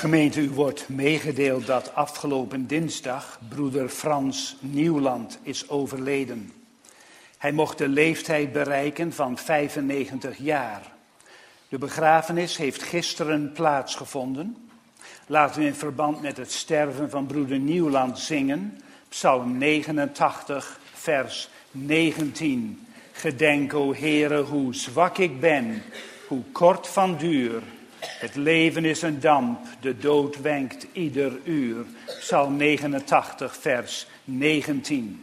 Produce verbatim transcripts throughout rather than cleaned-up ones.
Gemeente, u wordt meegedeeld dat afgelopen dinsdag broeder Frans Nieuwland is overleden. Hij mocht de leeftijd bereiken van vijfennegentig jaar. De begrafenis heeft gisteren plaatsgevonden. Laten we in verband met het sterven van broeder Nieuwland zingen. Psalm negenentachtig, vers negentien. Gedenk, o Heere, hoe zwak ik ben, hoe kort van duur. Het leven is een damp, de dood wenkt ieder uur. Psalm negenentachtig, vers negentien.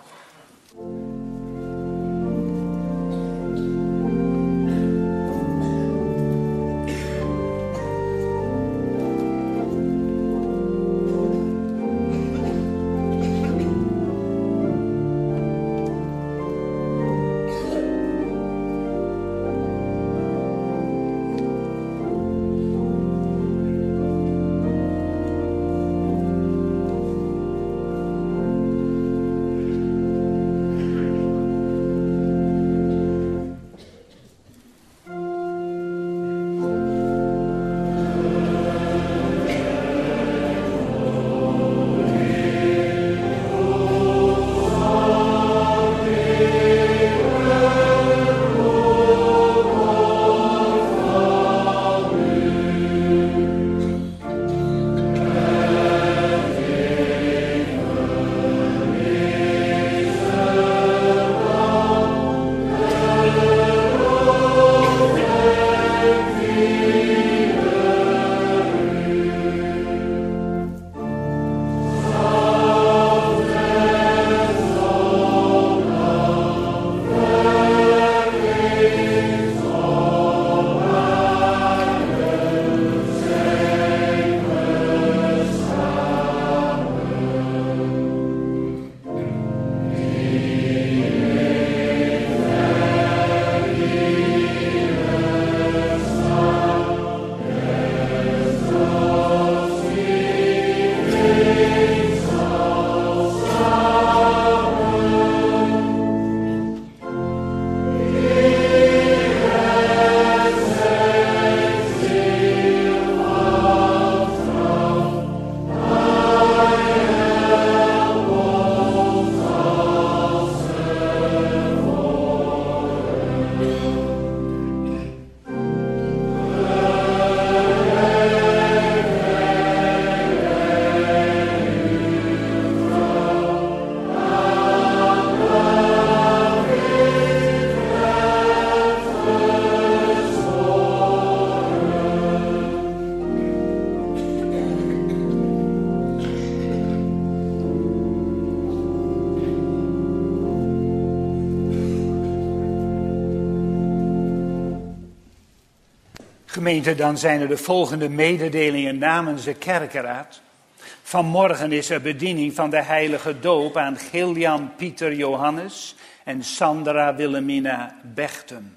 Gemeente, dan zijn er de volgende mededelingen namens de kerkenraad. Vanmorgen is er bediening van de heilige doop aan Gillian Pieter Johannes en Sandra Wilhelmina Bechten.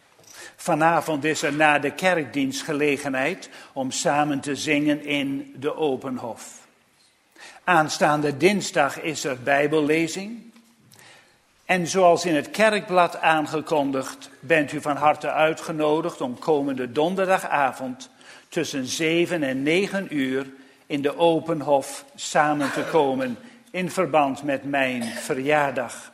Vanavond is er na de kerkdienst gelegenheid om samen te zingen in de Openhof. Aanstaande dinsdag is er bijbellezing. En zoals in het kerkblad aangekondigd, bent u van harte uitgenodigd om komende donderdagavond tussen zeven en negen uur in de Openhof samen te komen in verband met mijn verjaardag.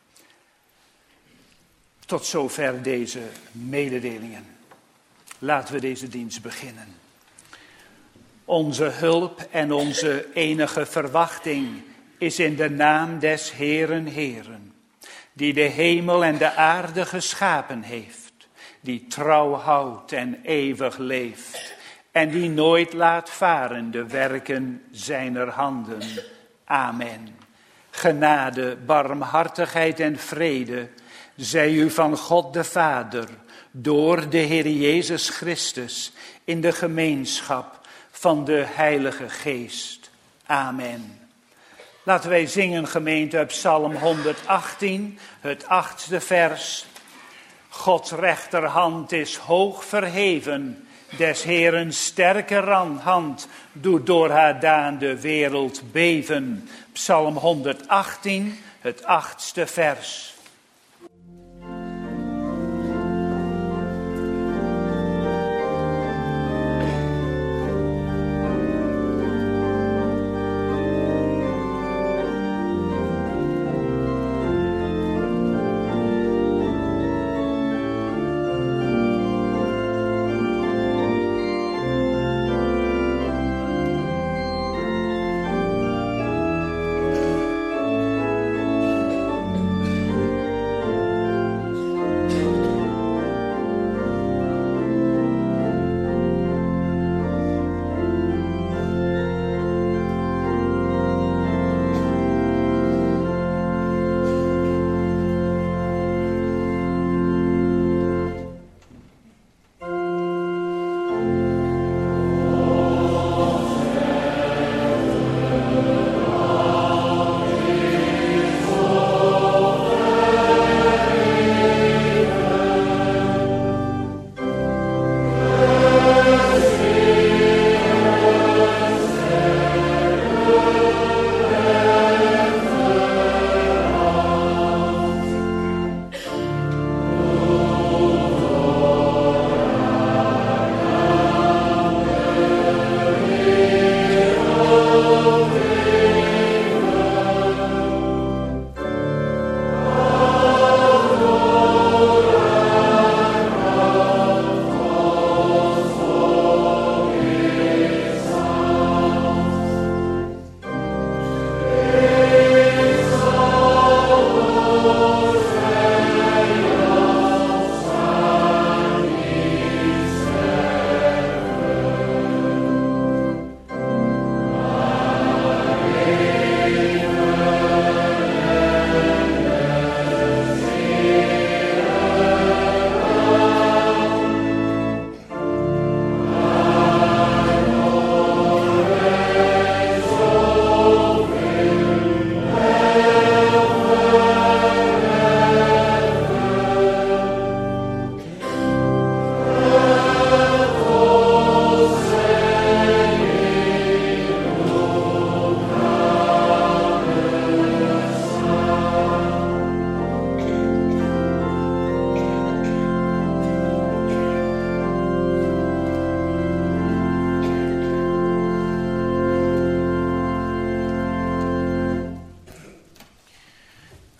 Tot zover deze mededelingen. Laten we deze dienst beginnen. Onze hulp en onze enige verwachting is in de naam des Heeren Heeren, die de hemel en de aarde geschapen heeft, die trouw houdt en eeuwig leeft, en die nooit laat varen de werken zijner handen. Amen. Genade, barmhartigheid en vrede zij u van God de Vader, door de Heer Jezus Christus, in de gemeenschap van de Heilige Geest. Amen. Laten wij zingen, gemeente, uit Psalm honderdachttien, het achtste vers. Gods rechterhand is hoog verheven, des Heeren sterke hand doet door haar daan de wereld beven. Psalm honderdachttien, het achtste vers.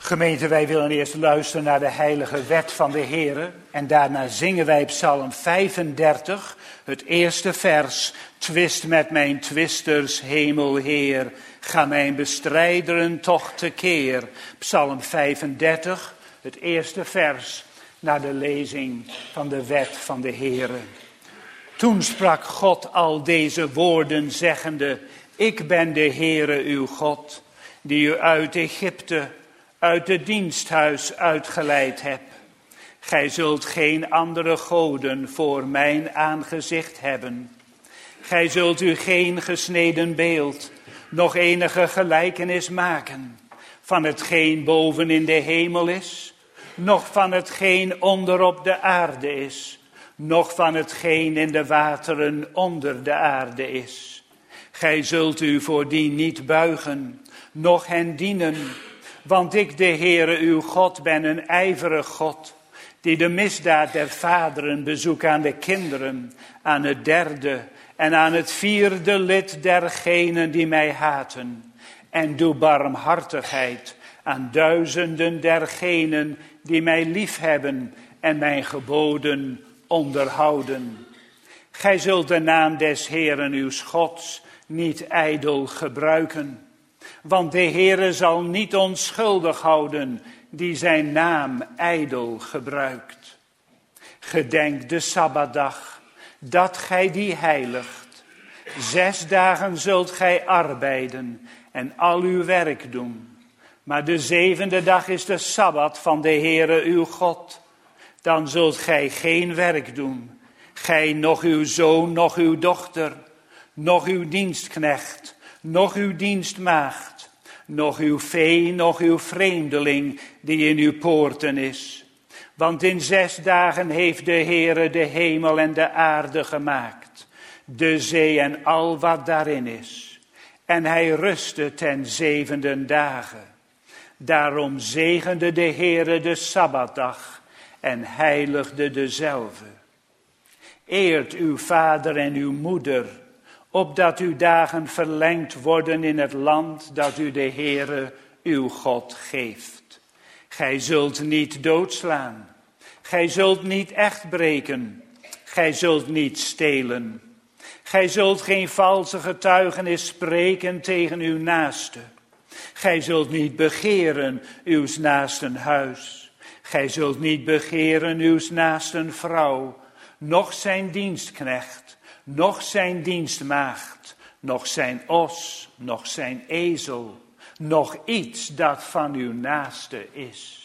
Gemeente, wij willen eerst luisteren naar de heilige wet van de Heere. En daarna zingen wij Psalm vijfendertig, het eerste vers. Twist met mijn twisters, hemelheer. Ga mijn bestrijderen toch tekeer. Psalm vijfendertig, het eerste vers, naar de lezing van de wet van de Heere. Toen sprak God al deze woorden zeggende: Ik ben de Heere uw God, die u uit Egypte, uit het diensthuis uitgeleid heb. Gij zult geen andere goden voor mijn aangezicht hebben. Gij zult u geen gesneden beeld, nog enige gelijkenis maken, van hetgeen boven in de hemel is, noch van hetgeen onder op de aarde is, noch van hetgeen in de wateren onder de aarde is. Gij zult u voor die niet buigen, noch hen dienen, want ik, de Heere uw God, ben een ijverig God, die de misdaad der vaderen bezoekt aan de kinderen, aan het derde en aan het vierde lid dergenen die mij haten, en doe barmhartigheid aan duizenden dergenen die mij liefhebben en mijn geboden onderhouden. Gij zult de naam des Heeren uw Gods niet ijdel gebruiken. Want de Heere zal niet onschuldig houden die zijn naam ijdel gebruikt. Gedenk de Sabbatdag, dat gij die heiligt. Zes dagen zult gij arbeiden en al uw werk doen. Maar de zevende dag is de Sabbat van de Heere uw God. Dan zult gij geen werk doen, gij noch uw zoon, noch uw dochter, noch uw dienstknecht, noch uw dienstmaagd, noch uw vee, noch uw vreemdeling die in uw poorten is. Want in zes dagen heeft de Heere de hemel en de aarde gemaakt, de zee en al wat daarin is. En hij rustte ten zevende dagen. Daarom zegende de Heere de Sabbatdag en heiligde dezelve. Eert uw vader en uw moeder, opdat uw dagen verlengd worden in het land dat u de Heere uw God geeft. Gij zult niet doodslaan, gij zult niet echt breken, gij zult niet stelen. Gij zult geen valse getuigenis spreken tegen uw naaste. Gij zult niet begeren uw naasten huis. Gij zult niet begeren uw naasten vrouw, noch zijn dienstknecht, noch zijn dienstmaagd, noch zijn os, noch zijn ezel, noch iets dat van uw naaste is.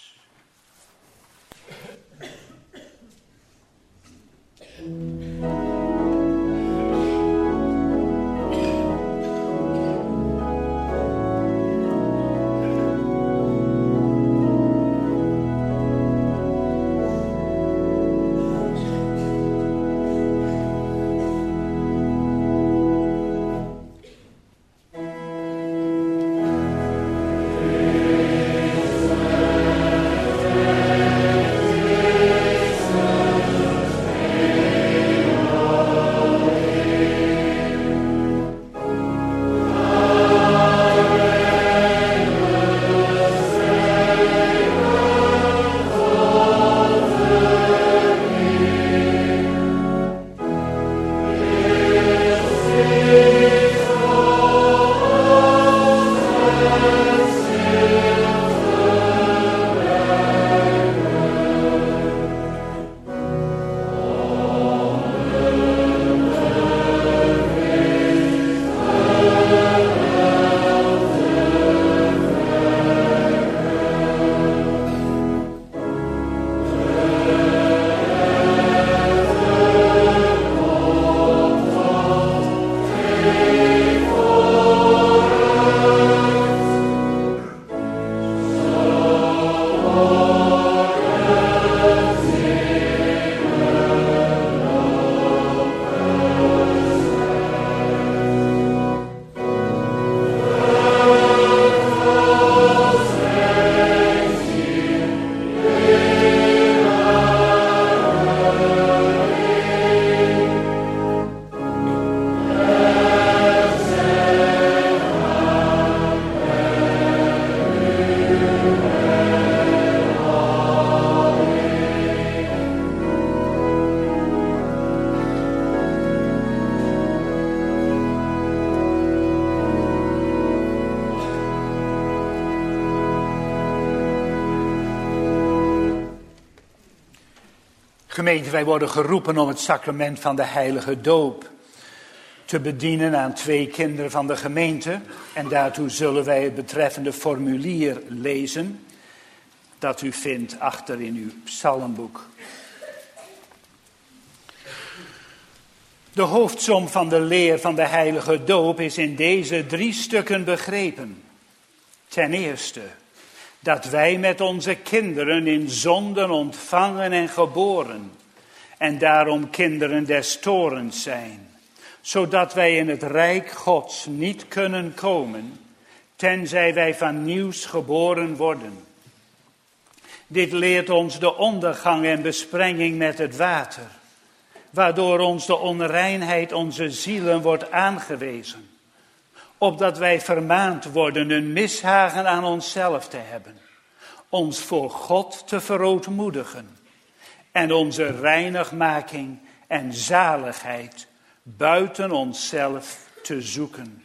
Oh Gemeente, wij worden geroepen om het sacrament van de heilige doop te bedienen aan twee kinderen van de gemeente. En daartoe zullen wij het betreffende formulier lezen dat u vindt achter in uw psalmboek. De hoofdsom van de leer van de heilige doop is in deze drie stukken begrepen. Ten eerste, dat wij met onze kinderen in zonden ontvangen en geboren en daarom kinderen des torens zijn, zodat wij in het rijk Gods niet kunnen komen, tenzij wij van nieuws geboren worden. Dit leert ons de ondergang en besprenging met het water, waardoor ons de onreinheid onze zielen wordt aangewezen, opdat wij vermaand worden een mishagen aan onszelf te hebben, ons voor God te verootmoedigen en onze reinigmaking en zaligheid buiten onszelf te zoeken.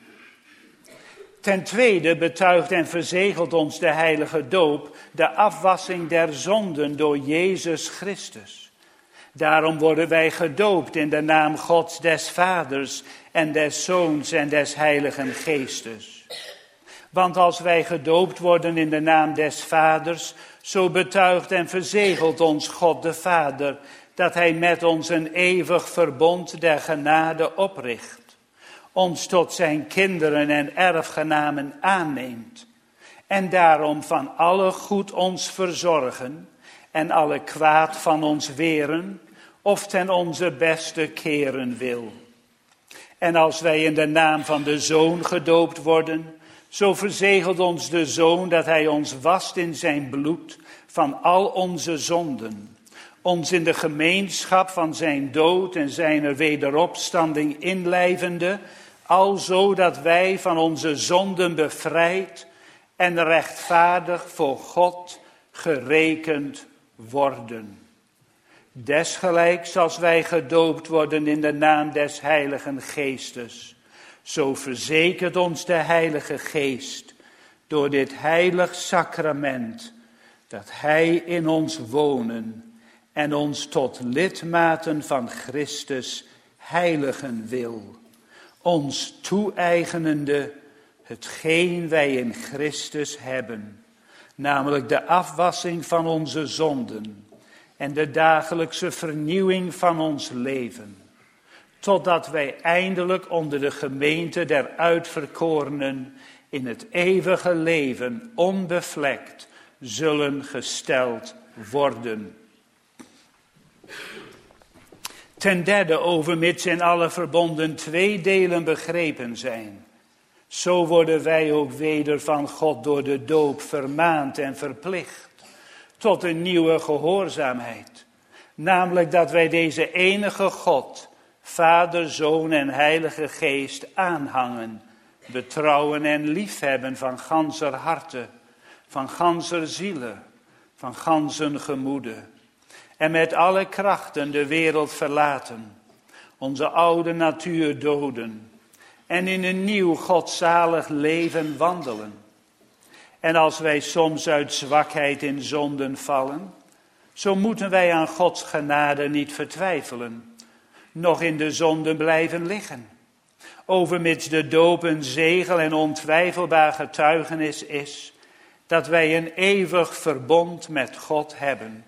Ten tweede betuigt en verzegelt ons de heilige doop de afwassing der zonden door Jezus Christus. Daarom worden wij gedoopt in de naam Gods des Vaders en des Zoons en des Heiligen Geestes. Want als wij gedoopt worden in de naam des Vaders, zo betuigt en verzegelt ons God de Vader dat hij met ons een eeuwig verbond der genade opricht, ons tot zijn kinderen en erfgenamen aanneemt en daarom van alle goed ons verzorgen en alle kwaad van ons weren of ten onze beste keren wil. En als wij in de naam van de Zoon gedoopt worden, zo verzegelt ons de Zoon dat hij ons wast in zijn bloed van al onze zonden, ons in de gemeenschap van zijn dood en zijn wederopstanding inlijvende, alzo dat wij van onze zonden bevrijd en rechtvaardig voor God gerekend worden. Desgelijks als wij gedoopt worden in de naam des Heiligen Geestes, zo verzekert ons de Heilige Geest door dit heilig sacrament dat hij in ons wonen en ons tot lidmaten van Christus heiligen wil, ons toe-eigenende hetgeen wij in Christus hebben, namelijk de afwassing van onze zonden en de dagelijkse vernieuwing van ons leven, totdat wij eindelijk onder de gemeente der uitverkorenen in het eeuwige leven onbevlekt zullen gesteld worden. Ten derde, overmits in alle verbonden twee delen begrepen zijn, zo worden wij ook weder van God door de doop vermaand en verplicht tot een nieuwe gehoorzaamheid. Namelijk dat wij deze enige God, Vader, Zoon en Heilige Geest aanhangen, betrouwen en liefhebben van ganser harte, van ganser ziele, van gansen gemoede. En met alle krachten de wereld verlaten, onze oude natuur doden en in een nieuw godzalig leven wandelen. En als wij soms uit zwakheid in zonden vallen, zo moeten wij aan Gods genade niet vertwijfelen, nog in de zonden blijven liggen. Overmits de doop een zegel en ontwijfelbaar getuigenis is, dat wij een eeuwig verbond met God hebben.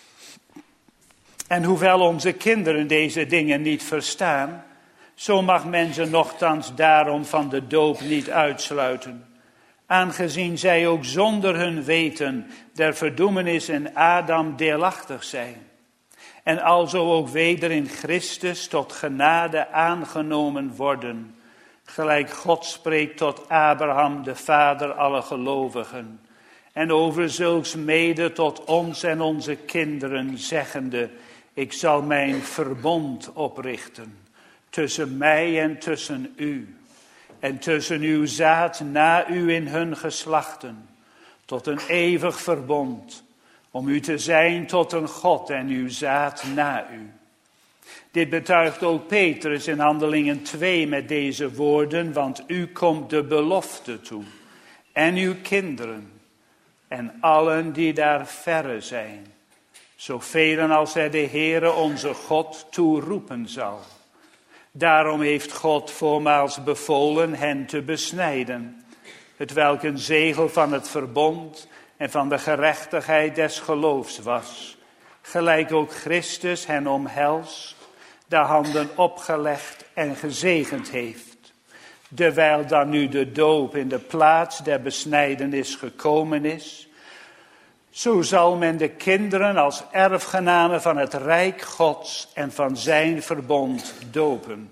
En hoewel onze kinderen deze dingen niet verstaan, zo mag men ze nochtans daarom van de doop niet uitsluiten, aangezien zij ook zonder hun weten der verdoemenis in Adam deelachtig zijn, en alzo ook weder in Christus tot genade aangenomen worden, gelijk God spreekt tot Abraham, de vader aller gelovigen, en over zulks mede tot ons en onze kinderen, zeggende: ik zal mijn verbond oprichten tussen mij en tussen u, en tussen uw zaad na u in hun geslachten, tot een eeuwig verbond, om u te zijn tot een God en uw zaad na u. Dit betuigt ook Petrus in Handelingen twee met deze woorden: want u komt de belofte toe, en uw kinderen, en allen die daar verre zijn, zoveel als er de Heere onze God toeroepen zal. Daarom heeft God voormaals bevolen hen te besnijden, hetwelk een zegel van het verbond en van de gerechtigheid des geloofs was, gelijk ook Christus hen omhelst, de handen opgelegd en gezegend heeft. Terwijl dan nu de doop in de plaats der besnijdenis gekomen is, zo zal men de kinderen als erfgenamen van het rijk Gods en van zijn verbond dopen.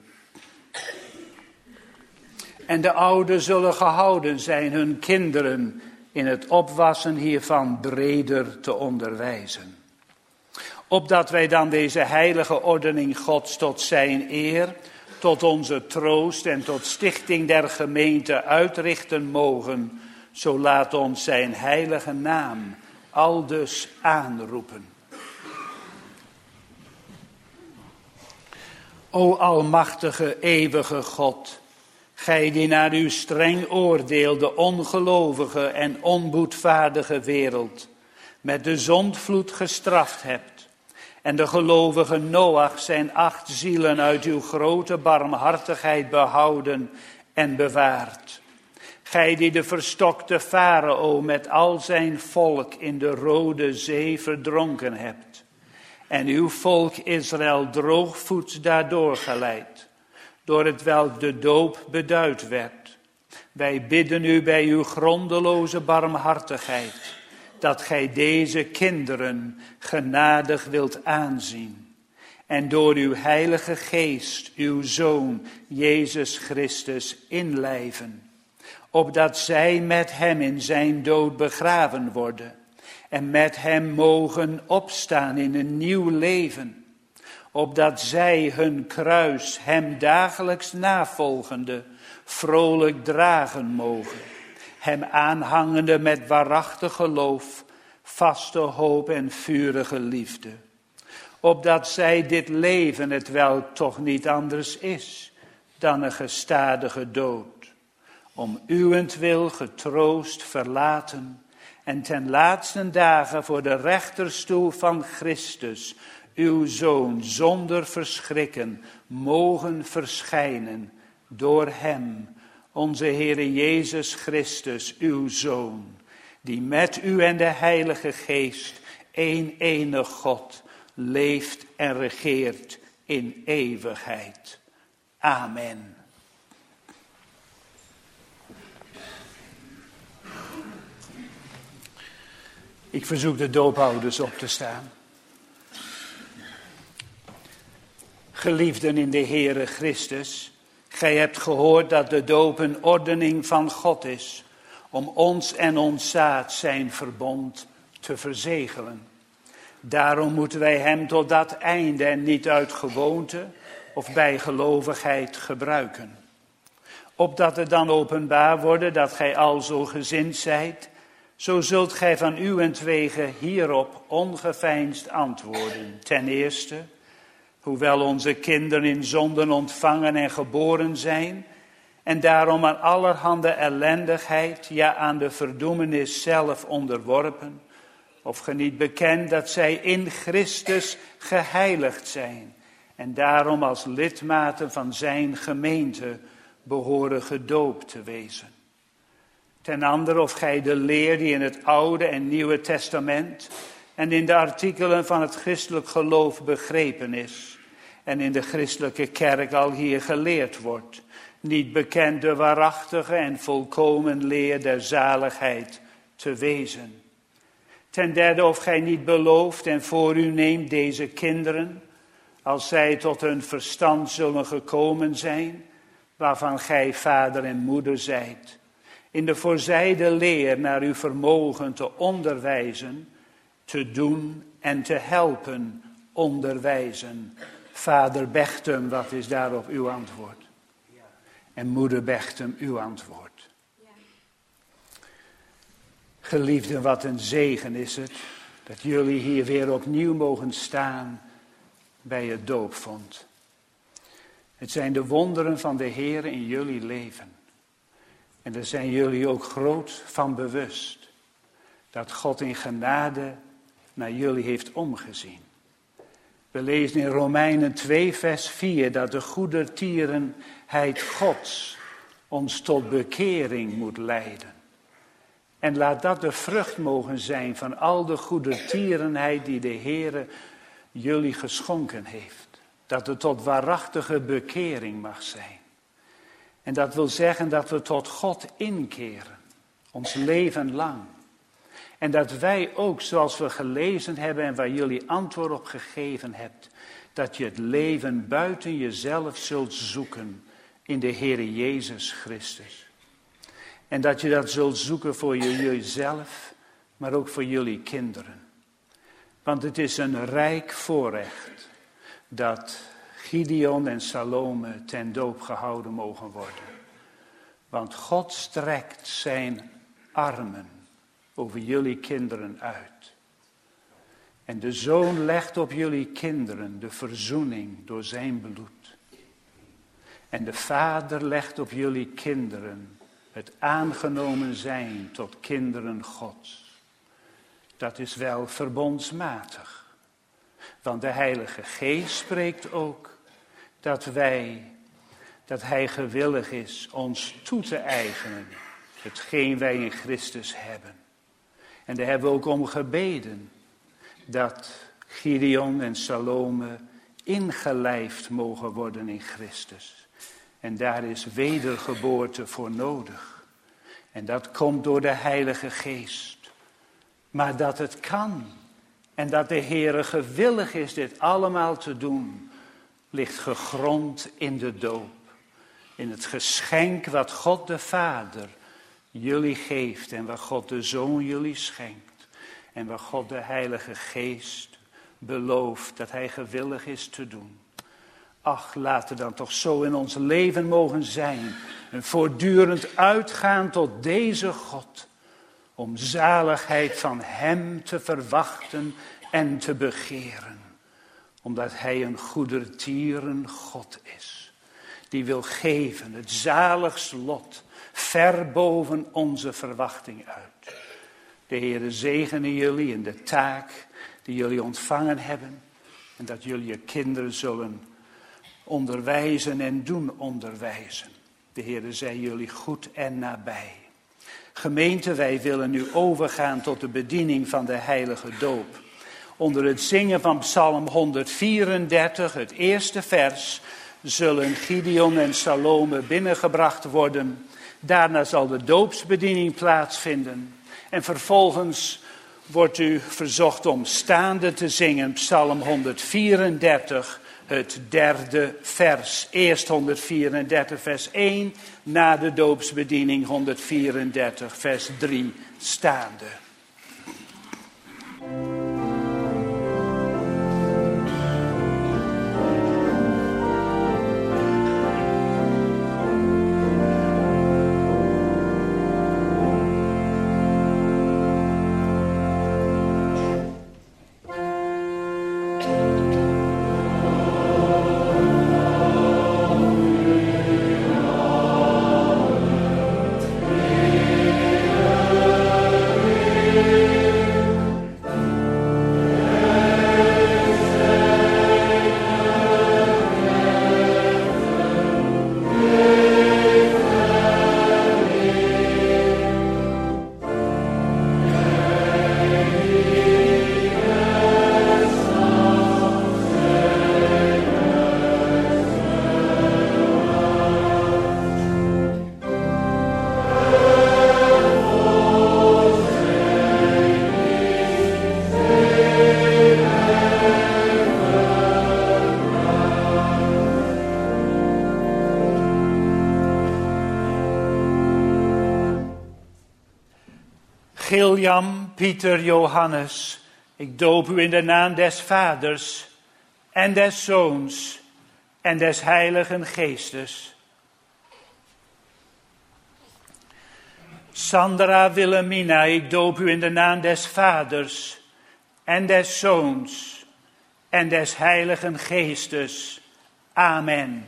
En de ouderen zullen gehouden zijn hun kinderen in het opwassen hiervan breder te onderwijzen. Opdat wij dan deze heilige ordening Gods tot zijn eer, tot onze troost en tot stichting der gemeente uitrichten mogen, zo laat ons zijn heilige naam aldus aanroepen. O almachtige, eeuwige God, gij die naar uw streng oordeel de ongelovige en onboedvaardige wereld met de zondvloed gestraft hebt, en de gelovige Noach zijn acht zielen uit uw grote barmhartigheid behouden en bewaard. Gij die de verstokte Farao met al zijn volk in de Rode Zee verdronken hebt, en uw volk Israël droogvoets daardoor geleid, door het welk de doop beduid werd. Wij bidden u bij uw grondeloze barmhartigheid, dat gij deze kinderen genadig wilt aanzien, en door uw heilige geest uw Zoon Jezus Christus inlijven, opdat zij met hem in zijn dood begraven worden en met hem mogen opstaan in een nieuw leven, opdat zij hun kruis hem dagelijks navolgende vrolijk dragen mogen, hem aanhangende met waarachtig geloof, vaste hoop en vurige liefde, opdat zij dit leven, het welk toch niet anders is dan een gestadige dood, om uwentwil getroost verlaten en ten laatste dagen voor de rechterstoel van Christus, uw Zoon, zonder verschrikken mogen verschijnen door hem, onze Heere Jezus Christus, uw Zoon, die met u en de Heilige Geest, één enig God, leeft en regeert in eeuwigheid. Amen. Ik verzoek de doophouders op te staan. Geliefden in de Heere Christus, gij hebt gehoord dat de doop een ordening van God is, om ons en ons zaad zijn verbond te verzegelen. Daarom moeten wij hem tot dat einde en niet uit gewoonte of bijgelovigheid gebruiken. Opdat het dan openbaar worden dat gij alzo gezind zijt, zo zult gij van uwentwege hierop ongeveinsd antwoorden. Ten eerste, hoewel onze kinderen in zonden ontvangen en geboren zijn, en daarom aan allerhande ellendigheid, ja aan de verdoemenis zelf onderworpen, of ge niet bekend dat zij in Christus geheiligd zijn, en daarom als lidmaten van zijn gemeente behoren gedoopt te wezen. Ten andere, of gij de leer die in het Oude en Nieuwe Testament en in de artikelen van het christelijk geloof begrepen is, en in de christelijke kerk al hier geleerd wordt, niet bekend de waarachtige en volkomen leer der zaligheid te wezen. Ten derde, of gij niet belooft en voor u neemt deze kinderen, als zij tot hun verstand zullen gekomen zijn, waarvan gij vader en moeder zijt, in de voorzijde leer naar uw vermogen te onderwijzen, te doen en te helpen onderwijzen. Vader Bechtem, wat is daarop uw antwoord? Ja. En moeder Bechtem, uw antwoord? Ja. Geliefden, wat een zegen is het dat jullie hier weer opnieuw mogen staan bij het doopvond. Het zijn de wonderen van de Heer in jullie leven. En daar zijn jullie ook groot van bewust. Dat God in genade naar jullie heeft omgezien. We lezen in Romeinen twee vers vier dat de goedertierenheid Gods ons tot bekering moet leiden. En laat dat de vrucht mogen zijn van al de goedertierenheid die de Heere jullie geschonken heeft. Dat het tot waarachtige bekering mag zijn. En dat wil zeggen dat we tot God inkeren, ons leven lang. En dat wij ook, zoals we gelezen hebben en waar jullie antwoord op gegeven hebt, dat je het leven buiten jezelf zult zoeken in de Heere Jezus Christus. En dat je dat zult zoeken voor jezelf, maar ook voor jullie kinderen. Want het is een rijk voorrecht dat Gideon en Salome ten doop gehouden mogen worden. Want God strekt zijn armen over jullie kinderen uit. En de Zoon legt op jullie kinderen de verzoening door zijn bloed. En de Vader legt op jullie kinderen het aangenomen zijn tot kinderen Gods. Dat is wel verbondsmatig. Want de Heilige Geest spreekt ook dat wij, dat Hij gewillig is ons toe te eigenen, hetgeen wij in Christus hebben. En daar hebben we ook om gebeden, dat Gideon en Salome ingelijfd mogen worden in Christus. En daar is wedergeboorte voor nodig. En dat komt door de Heilige Geest. Maar dat het kan en dat de Heere gewillig is dit allemaal te doen, ligt gegrond in de doop. In het geschenk wat God de Vader jullie geeft en wat God de Zoon jullie schenkt. En wat God de Heilige Geest belooft dat Hij gewillig is te doen. Ach, laten we dan toch zo in ons leven mogen zijn. En voortdurend uitgaan tot deze God. Om zaligheid van Hem te verwachten en te begeren. Omdat Hij een goedertieren God is. Die wil geven het zaligst lot ver boven onze verwachting uit. De Heere zegene jullie in de taak die jullie ontvangen hebben. En dat jullie je kinderen zullen onderwijzen en doen onderwijzen. De Heere zij jullie goed en nabij. Gemeente, wij willen nu overgaan tot de bediening van de heilige doop. Onder het zingen van Psalm honderdvierendertig, het eerste vers, zullen Gideon en Salome binnengebracht worden. Daarna zal de doopsbediening plaatsvinden. En vervolgens wordt u verzocht om staande te zingen, Psalm honderdvierendertig, het derde vers. Eerst honderdvierendertig vers één, na de doopsbediening honderdvierendertig vers drie, staande. Gilliam, Pieter, Johannes, ik doop u in de naam des Vaders en des Zoons en des Heiligen Geestes. Sandra Wilhelmina, ik doop u in de naam des Vaders en des Zoons en des Heiligen Geestes. Amen.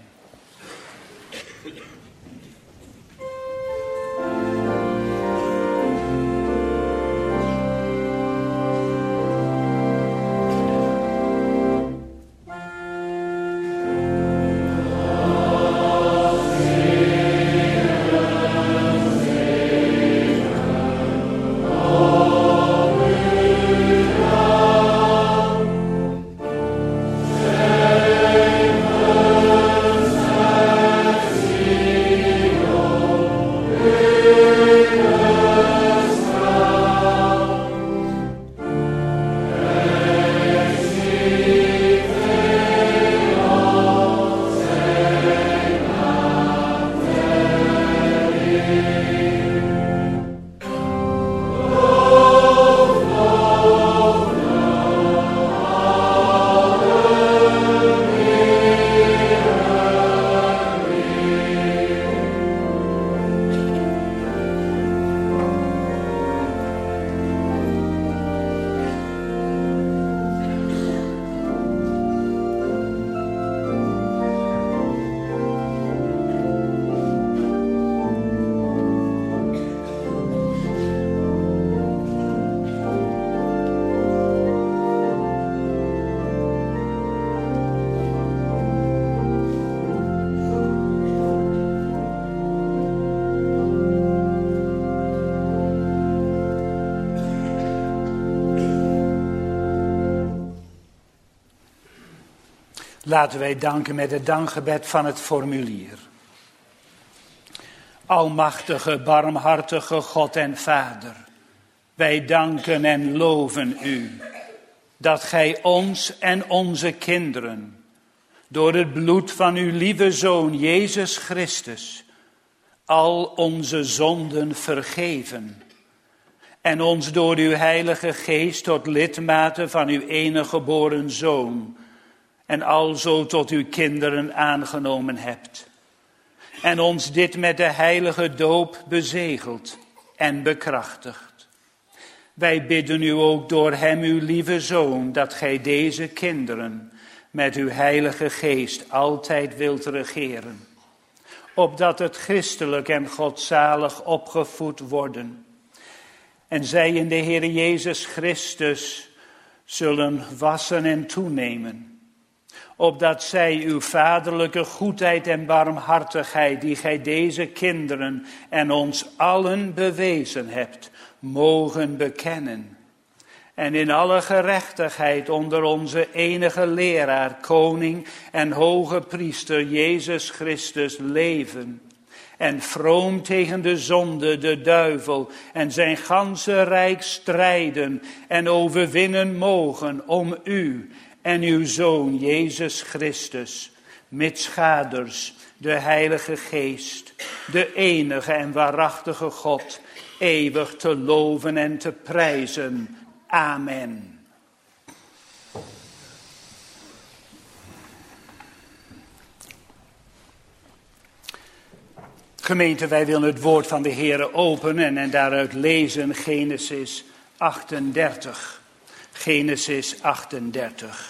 Laten wij danken met het dankgebed van het formulier. Almachtige, barmhartige God en Vader, wij danken en loven u dat gij ons en onze kinderen door het bloed van uw lieve Zoon Jezus Christus al onze zonden vergeven en ons door uw Heilige Geest tot lidmaten van uw enige geboren Zoon en alzo tot uw kinderen aangenomen hebt. En ons dit met de heilige doop bezegeld en bekrachtigd. Wij bidden u ook door hem, uw lieve Zoon, dat gij deze kinderen met uw Heilige Geest altijd wilt regeren. Opdat het christelijk en godzalig opgevoed worden. En zij in de Heer Jezus Christus zullen wassen en toenemen. Opdat zij uw vaderlijke goedheid en barmhartigheid, die gij deze kinderen en ons allen bewezen hebt, mogen bekennen. En in alle gerechtigheid onder onze enige leraar, koning en hoge priester Jezus Christus leven. En vroom tegen de zonde, de duivel en zijn ganse rijk strijden en overwinnen mogen om u en uw Zoon Jezus Christus, mitschaders, de Heilige Geest, de enige en waarachtige God, eeuwig te loven en te prijzen. Amen. Gemeente, wij willen het woord van de Heere openen en daaruit lezen Genesis achtendertig. Genesis achtendertig.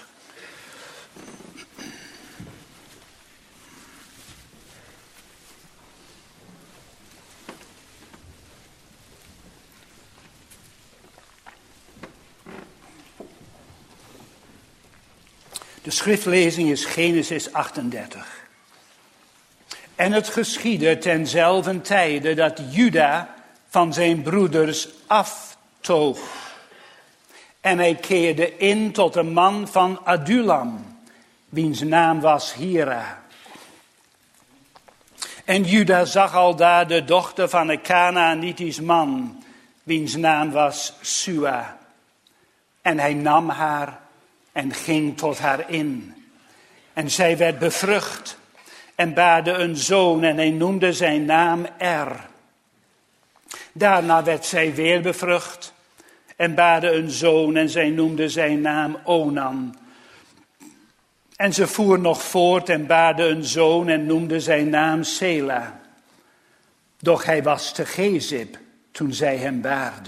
De schriftlezing is Genesis achtendertig. En het geschiedde tenzelfde tijde dat Juda van zijn broeders aftoog. En hij keerde in tot een man van Adulam, wiens naam was Hira. En Juda zag aldaar de dochter van een Kanaanitisch man, wiens naam was Sua. En hij nam haar en ging tot haar in. En zij werd bevrucht en baarde een zoon en hij noemde zijn naam Er. Daarna werd zij weer bevrucht en baarde een zoon en zij noemde zijn naam Onan. En ze voer nog voort en baarde een zoon en noemde zijn naam Sela. Doch hij was te Gezib toen zij hem baarde.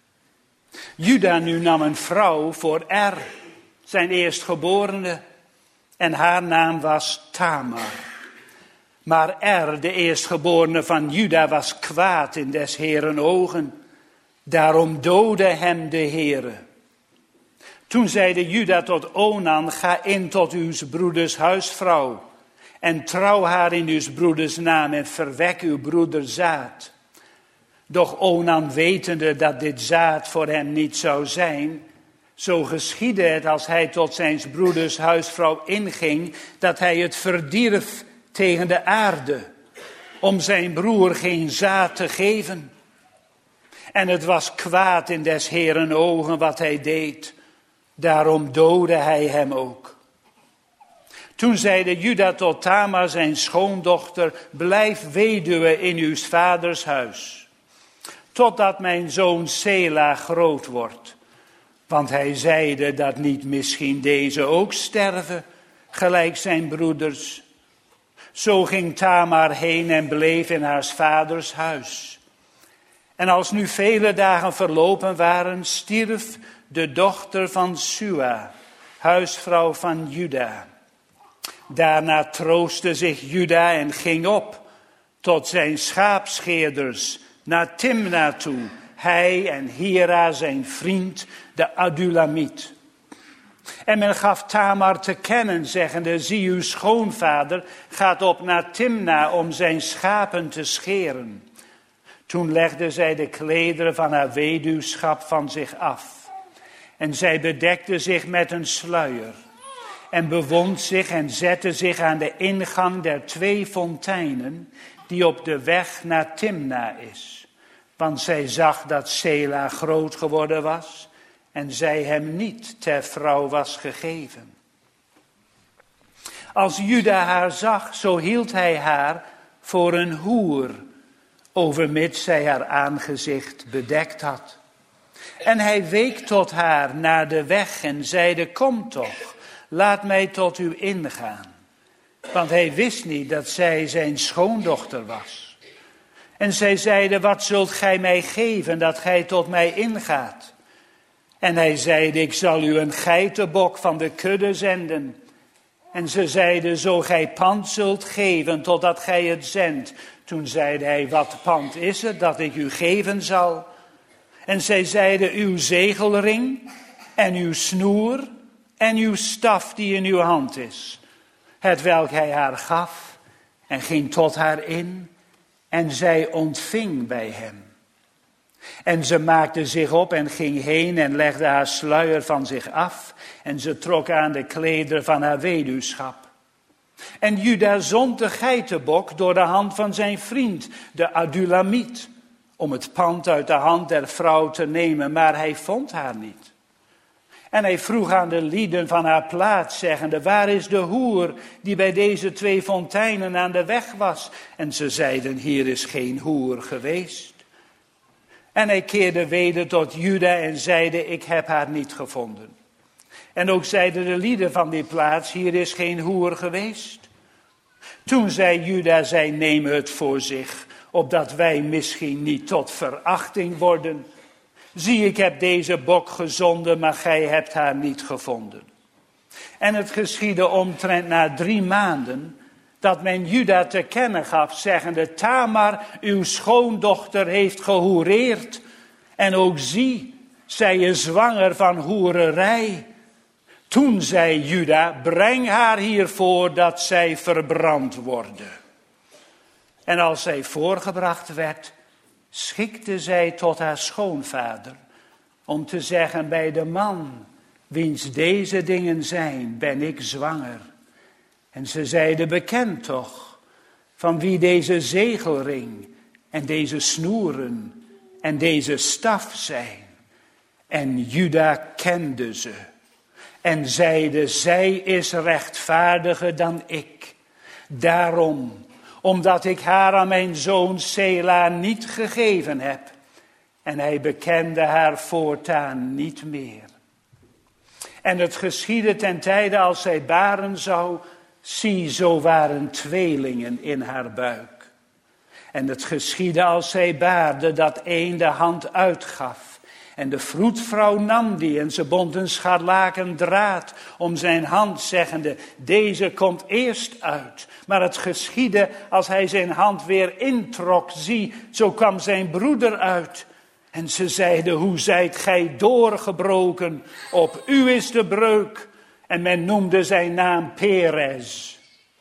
Juda nu nam een vrouw voor Er, zijn eerstgeborene, en haar naam was Tamar. Maar Er, de eerstgeborene van Juda, was kwaad in des Heeren ogen. Daarom doodde hem de Heere. Toen zeide Juda tot Onan, ga in tot uw broeders huisvrouw en trouw haar in uw broeders naam en verwek uw broeder zaad. Doch Onan, wetende dat dit zaad voor hem niet zou zijn, zo geschiedde het als hij tot zijn broeders huisvrouw inging, dat hij het verdierf tegen de aarde, om zijn broer geen zaad te geven. En het was kwaad in des Heeren ogen wat hij deed, daarom doodde hij hem ook. Toen zeide Juda tot Tamar zijn schoondochter, blijf weduwe in uw vaders huis, totdat mijn zoon Sela groot wordt. Want hij zeide dat niet misschien deze ook sterven, gelijk zijn broeders. Zo ging Tamar heen en bleef in haar vaders huis. En als nu vele dagen verlopen waren, stierf de dochter van Sua, huisvrouw van Juda. Daarna troostte zich Juda en ging op tot zijn schaapscheerders naar Timna toe, hij en Hira zijn vriend, de Adulamiet. En men gaf Tamar te kennen, zeggende, zie uw schoonvader gaat op naar Timna om zijn schapen te scheren. Toen legde zij de klederen van haar weduwschap van zich af. En zij bedekte zich met een sluier. en bewond zich en zette zich aan de ingang der twee fonteinen die op de weg naar Timna is. Want zij zag dat Sela groot geworden was en zij hem niet ter vrouw was gegeven. Als Juda haar zag, zo hield hij haar voor een hoer, overmits zij haar aangezicht bedekt had. En hij week tot haar naar de weg en zeide, kom toch, laat mij tot u ingaan. Want hij wist niet dat zij zijn schoondochter was. En zij zeide, wat zult gij mij geven dat gij tot mij ingaat? En hij zeide, ik zal u een geitenbok van de kudde zenden. En ze zeiden, zo gij pand zult geven totdat gij het zendt. Toen zeide hij, wat pand is het dat ik u geven zal? En zij zeiden, uw zegelring en uw snoer en uw staf die in uw hand is. Hetwelk hij haar gaf en ging tot haar in en zij ontving bij hem. En ze maakte zich op en ging heen en legde haar sluier van zich af. En ze trok aan de klederen van haar weduwschap. En Juda zond de geitenbok door de hand van zijn vriend, de Adulamiet, om het pand uit de hand der vrouw te nemen, maar hij vond haar niet. En hij vroeg aan de lieden van haar plaats, zeggende, waar is de hoer die bij deze twee fonteinen aan de weg was? En ze zeiden, hier is geen hoer geweest. En hij keerde weder tot Juda en zeide, ik heb haar niet gevonden. En ook zeiden de lieden van die plaats, hier is geen hoer geweest. Toen zei Juda, zij nemen het voor zich, opdat wij misschien niet tot verachting worden. Zie, ik heb deze bok gezonden, maar gij hebt haar niet gevonden. En het geschiedde omtrent na drie maanden, dat men Juda te kennen gaf, zeggende, Tamar, uw schoondochter, heeft gehoereerd. En ook zie, zij is zwanger van hoererij. Toen zei Juda, breng haar hiervoor dat zij verbrand worden. En als zij voorgebracht werd, schikte zij tot haar schoonvader, om te zeggen, bij de man, wiens deze dingen zijn, ben ik zwanger. En ze zeiden, bekend toch, van wie deze zegelring en deze snoeren en deze staf zijn. En Juda kende ze en zeide, zij is rechtvaardiger dan ik. Daarom, omdat ik haar aan mijn zoon Sela niet gegeven heb. En hij bekende haar voortaan niet meer. En het geschiedde ten tijde als zij baren zou, zie, zo waren tweelingen in haar buik. En het geschiedde als zij baarde, dat een de hand uitgaf. En de vroedvrouw nam die en ze bond een scharlaken draad om zijn hand, zeggende, deze komt eerst uit. Maar het geschiedde als hij zijn hand weer introk, zie, zo kwam zijn broeder uit. En ze zeiden, hoe zijt gij doorgebroken? Op u is de breuk. En men noemde zijn naam Perez.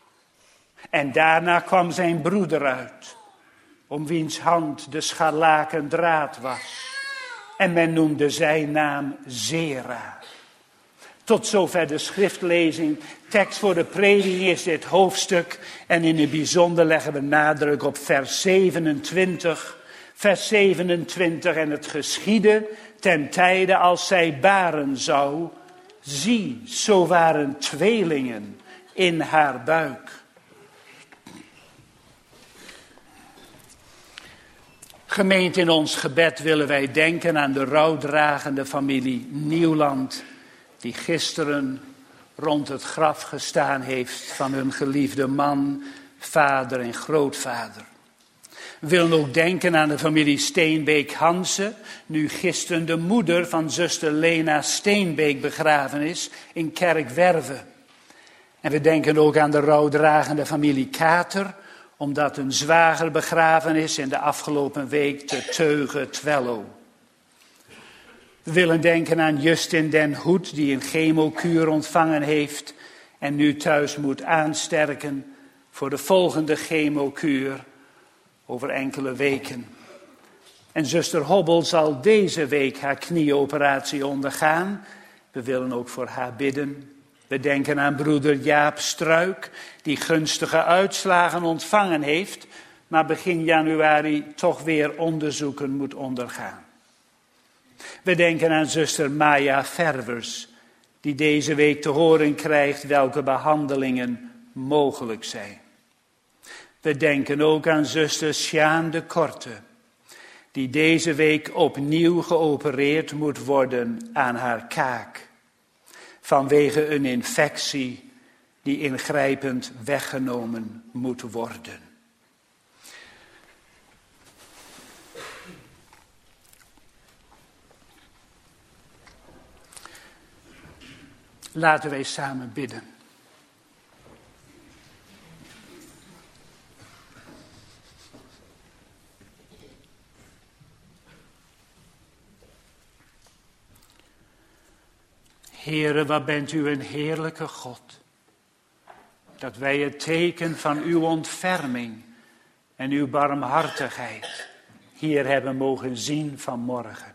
En daarna kwam zijn broeder uit, om wiens hand de scharlaken draad was. En men noemde zijn naam Zera. Tot zover de schriftlezing. Tekst voor de prediking is dit hoofdstuk. En in het bijzonder leggen we nadruk op vers zevenentwintig. Vers zevenentwintig. En het geschiedde ten tijde als zij baren zou. Zie, zo waren tweelingen in haar buik. Gemeente, in ons gebed willen wij denken aan de rouwdragende familie Nieuwland, die gisteren rond het graf gestaan heeft van hun geliefde man, vader en grootvader. We willen ook denken aan de familie Steenbeek-Hansen, nu gisteren de moeder van zuster Lena Steenbeek begraven is in Kerkwerve. En we denken ook aan de rouwdragende familie Kater, omdat een zwager begraven is in de afgelopen week te Teuge-Twello. We willen denken aan Justin den Hoed, die een chemokuur ontvangen heeft en nu thuis moet aansterken voor de volgende chemokuur over enkele weken. En zuster Hobbel zal deze week haar knieoperatie ondergaan. We willen ook voor haar bidden. We We denken aan broeder Jaap Struik, die gunstige uitslagen ontvangen heeft, maar begin januari toch weer onderzoeken moet ondergaan. We denken aan zuster Maya Verwers, die deze week te horen krijgt welke behandelingen mogelijk zijn. We denken ook aan zuster Sjaan de Korte, die deze week opnieuw geopereerd moet worden aan haar kaak, vanwege een infectie die ingrijpend weggenomen moet worden. Laten wij samen bidden. Heere, wat bent u een heerlijke God, dat wij het teken van uw ontferming en uw barmhartigheid hier hebben mogen zien vanmorgen.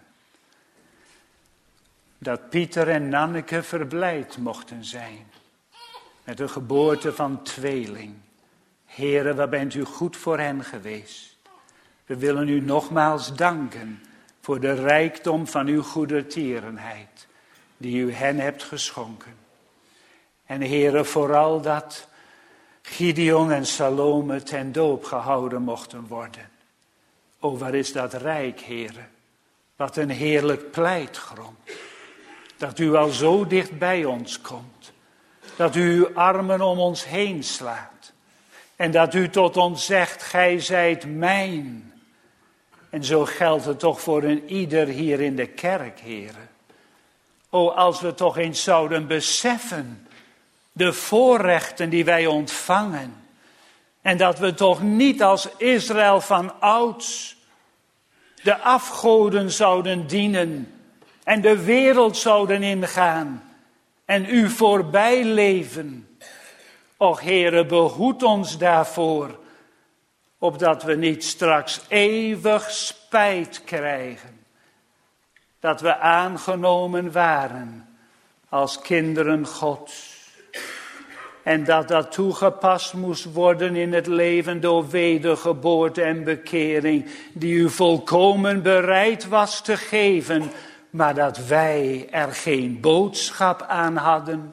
Dat Pieter en Nanneke verblijd mochten zijn met de geboorte van tweeling. Heere, wat bent u goed voor hen geweest. We willen u nogmaals danken voor de rijkdom van uw goedertierenheid die u hen hebt geschonken. En Heere, vooral dat Gideon en Salome ten doop gehouden mochten worden. O, wat is dat rijk, Heere. Wat een heerlijk pleitgrond. Dat u al zo dicht bij ons komt. Dat u uw armen om ons heen slaat. En dat u tot ons zegt, gij zijt mijn. En zo geldt het toch voor een ieder hier in de kerk, Heere. O, als we toch eens zouden beseffen de voorrechten die wij ontvangen. En dat we toch niet als Israël van ouds de afgoden zouden dienen en de wereld zouden ingaan en u voorbij leven. Och, Heere, behoed ons daarvoor, opdat we niet straks eeuwig spijt krijgen. Dat we aangenomen waren als kinderen Gods. En dat dat toegepast moest worden in het leven door wedergeboorte en bekering. Die u volkomen bereid was te geven. Maar dat wij er geen boodschap aan hadden.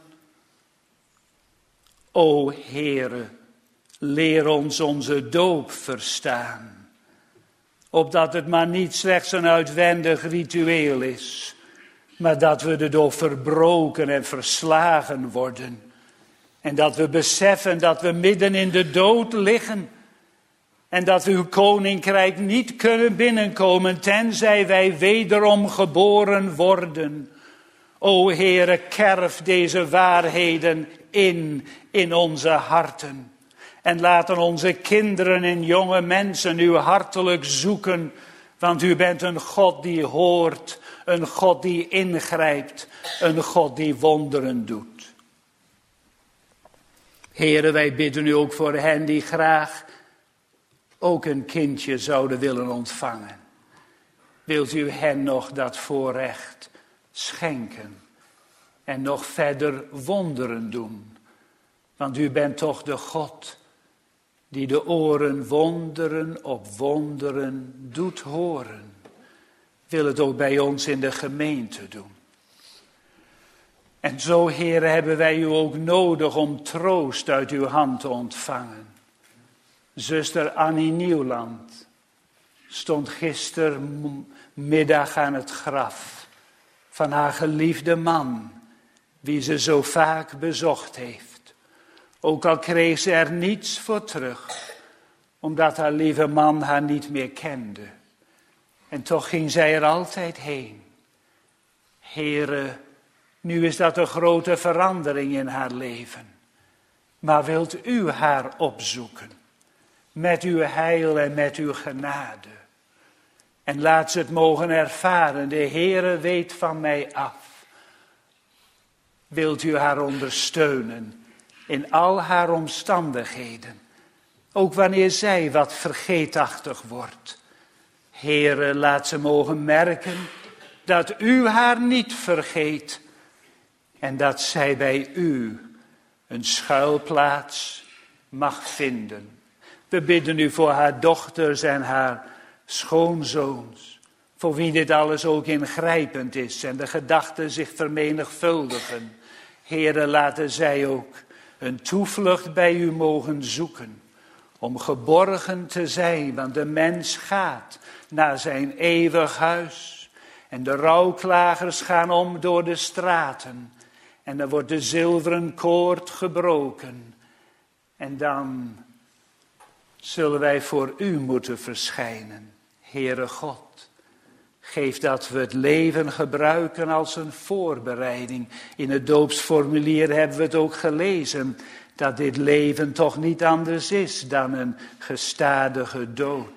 O Heere, leer ons onze doop verstaan. Opdat het maar niet slechts een uitwendig ritueel is. Maar dat we erdoor verbroken en verslagen worden. En dat we beseffen dat we midden in de dood liggen. En dat we uw koninkrijk niet kunnen binnenkomen tenzij wij wederom geboren worden. O Heere, kerf deze waarheden in, in onze harten. En laten onze kinderen en jonge mensen u hartelijk zoeken. Want u bent een God die hoort, een God die ingrijpt, een God die wonderen doet. Heere, wij bidden u ook voor hen die graag ook een kindje zouden willen ontvangen. Wilt u hen nog dat voorrecht schenken en nog verder wonderen doen? Want u bent toch de God die de oren wonderen op wonderen doet horen. Wil het ook bij ons in de gemeente doen. En zo, Heere, hebben wij u ook nodig om troost uit uw hand te ontvangen. Zuster Annie Nieuwland stond gistermiddag aan het graf van haar geliefde man, wie ze zo vaak bezocht heeft. Ook al kreeg ze er niets voor terug, omdat haar lieve man haar niet meer kende. En toch ging zij er altijd heen. Heere, nu is dat een grote verandering in haar leven. Maar wilt u haar opzoeken? Met uw heil en met uw genade. En laat ze het mogen ervaren. De Heere weet van mij af. Wilt u haar ondersteunen in al haar omstandigheden. Ook wanneer zij wat vergeetachtig wordt. Heere, laat ze mogen merken dat u haar niet vergeet. En dat zij bij u een schuilplaats mag vinden. We bidden u voor haar dochters en haar schoonzoons. Voor wie dit alles ook ingrijpend is en de gedachten zich vermenigvuldigen. Heere, laten zij ook een toevlucht bij u mogen zoeken. Om geborgen te zijn, want de mens gaat naar zijn eeuwig huis. En de rouwklagers gaan om door de straten. En dan wordt de zilveren koord gebroken. En dan zullen wij voor u moeten verschijnen. Heere God, geef dat we het leven gebruiken als een voorbereiding. In het doopsformulier hebben we het ook gelezen. Dat dit leven toch niet anders is dan een gestadige dood.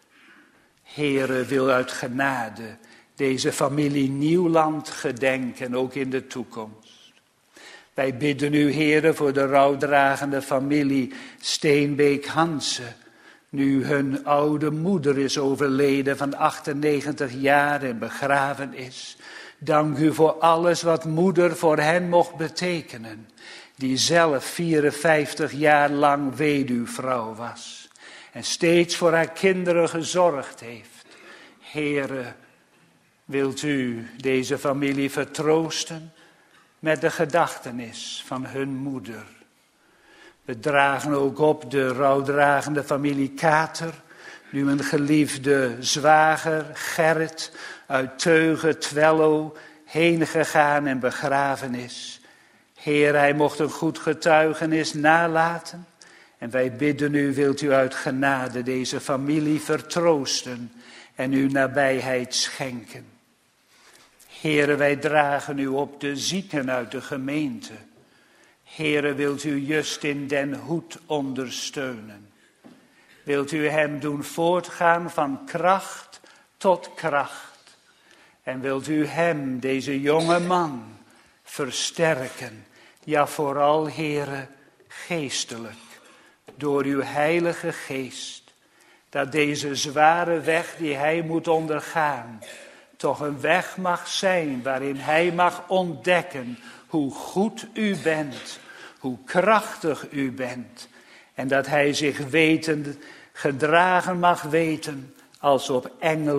Heere, wil uit genade deze familie Nieuwland gedenken, ook in de toekomst. Wij bidden u, Heere, voor de rouwdragende familie Steenbeek-Hansen. Nu hun oude moeder is overleden van achtennegentig jaar en begraven is. Dank u voor alles wat moeder voor hen mocht betekenen. Die zelf vierenvijftig jaar lang weduwvrouw was. En steeds voor haar kinderen gezorgd heeft. Heere, wilt u deze familie vertroosten met de gedachtenis van hun moeder. We dragen ook op de rouwdragende familie Kater. Nu een geliefde zwager, Gerrit, uit Teugen, Twello, heen gegaan en begraven is. Heer, hij mocht een goed getuigenis nalaten. En wij bidden u, wilt u uit genade deze familie vertroosten en uw nabijheid schenken. Heere, wij dragen u op de zieken uit de gemeente. Heere, wilt u Justin den Hoed ondersteunen. Wilt u hem doen voortgaan van kracht tot kracht. En wilt u hem, deze jonge man, versterken. Ja, vooral, Heere, geestelijk. Door uw heilige geest. Dat deze zware weg die hij moet ondergaan, toch een weg mag zijn waarin hij mag ontdekken hoe goed u bent, hoe krachtig u bent. En dat hij zich wetend gedragen mag weten als op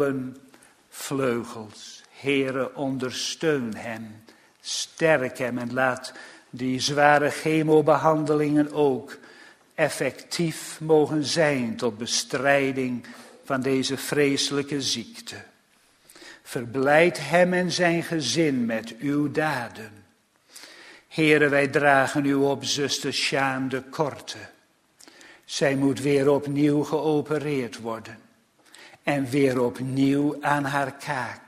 engelenvleugels. Heere, ondersteun hem, sterk hem en laat die zware chemobehandelingen ook effectief mogen zijn tot bestrijding van deze vreselijke ziekte. Verblijd hem en zijn gezin met uw daden. Heere, wij dragen u op zuster Sjaan de Korte. Zij moet weer opnieuw geopereerd worden. En weer opnieuw aan haar kaak.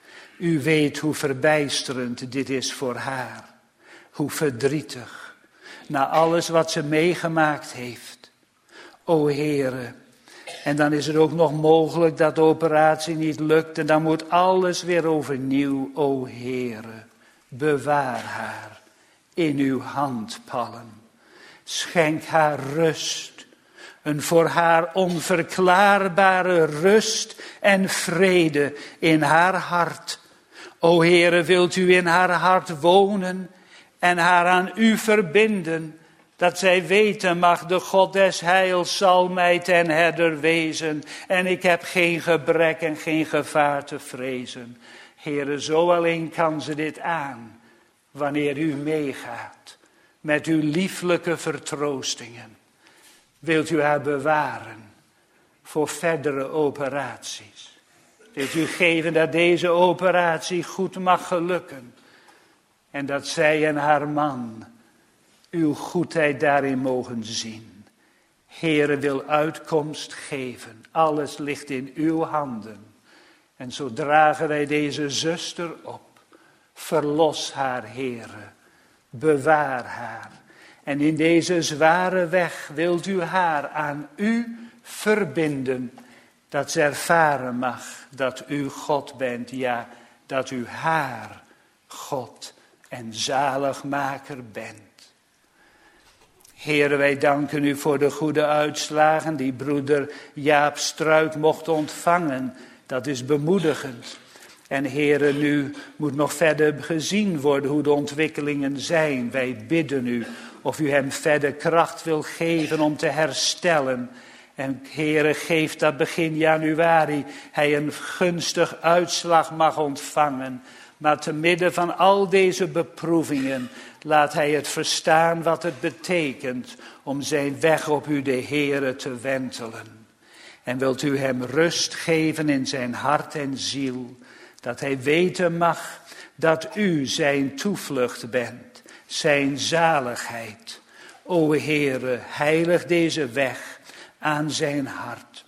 U weet hoe verbijsterend dit is voor haar. Hoe verdrietig. Na alles wat ze meegemaakt heeft. O Heere. En dan is het ook nog mogelijk dat de operatie niet lukt. En dan moet alles weer overnieuw. O Heere. Bewaar haar in uw handpalm. Schenk haar rust. Een voor haar onverklaarbare rust en vrede in haar hart. O Heere, wilt u in haar hart wonen en haar aan u verbinden, dat zij weten mag, de God des heils zal mij ten herder wezen en ik heb geen gebrek en geen gevaar te vrezen. Heere, zo alleen kan ze dit aan, wanneer u meegaat met uw lieflijke vertroostingen. Wilt u haar bewaren voor verdere operaties? Wilt u geven dat deze operatie goed mag gelukken? En dat zij en haar man uw goedheid daarin mogen zien. Heere, wil uitkomst geven. Alles ligt in uw handen. En zo dragen wij deze zuster op. Verlos haar, Heere. Bewaar haar. En in deze zware weg wilt u haar aan u verbinden. Dat ze ervaren mag dat u God bent. Ja, dat u haar God en zaligmaker bent. Heere, wij danken u voor de goede uitslagen die broeder Jaap Struik mocht ontvangen. Dat is bemoedigend. En Heere, nu moet nog verder gezien worden hoe de ontwikkelingen zijn. Wij bidden u of u hem verder kracht wil geven om te herstellen. En Heere, geef dat begin januari hij een gunstig uitslag mag ontvangen. Maar te midden van al deze beproevingen laat hij het verstaan wat het betekent om zijn weg op u, de Heere, te wentelen. En wilt u hem rust geven in zijn hart en ziel, dat hij weten mag dat u zijn toevlucht bent, zijn zaligheid. O Heere, heilig deze weg aan zijn hart.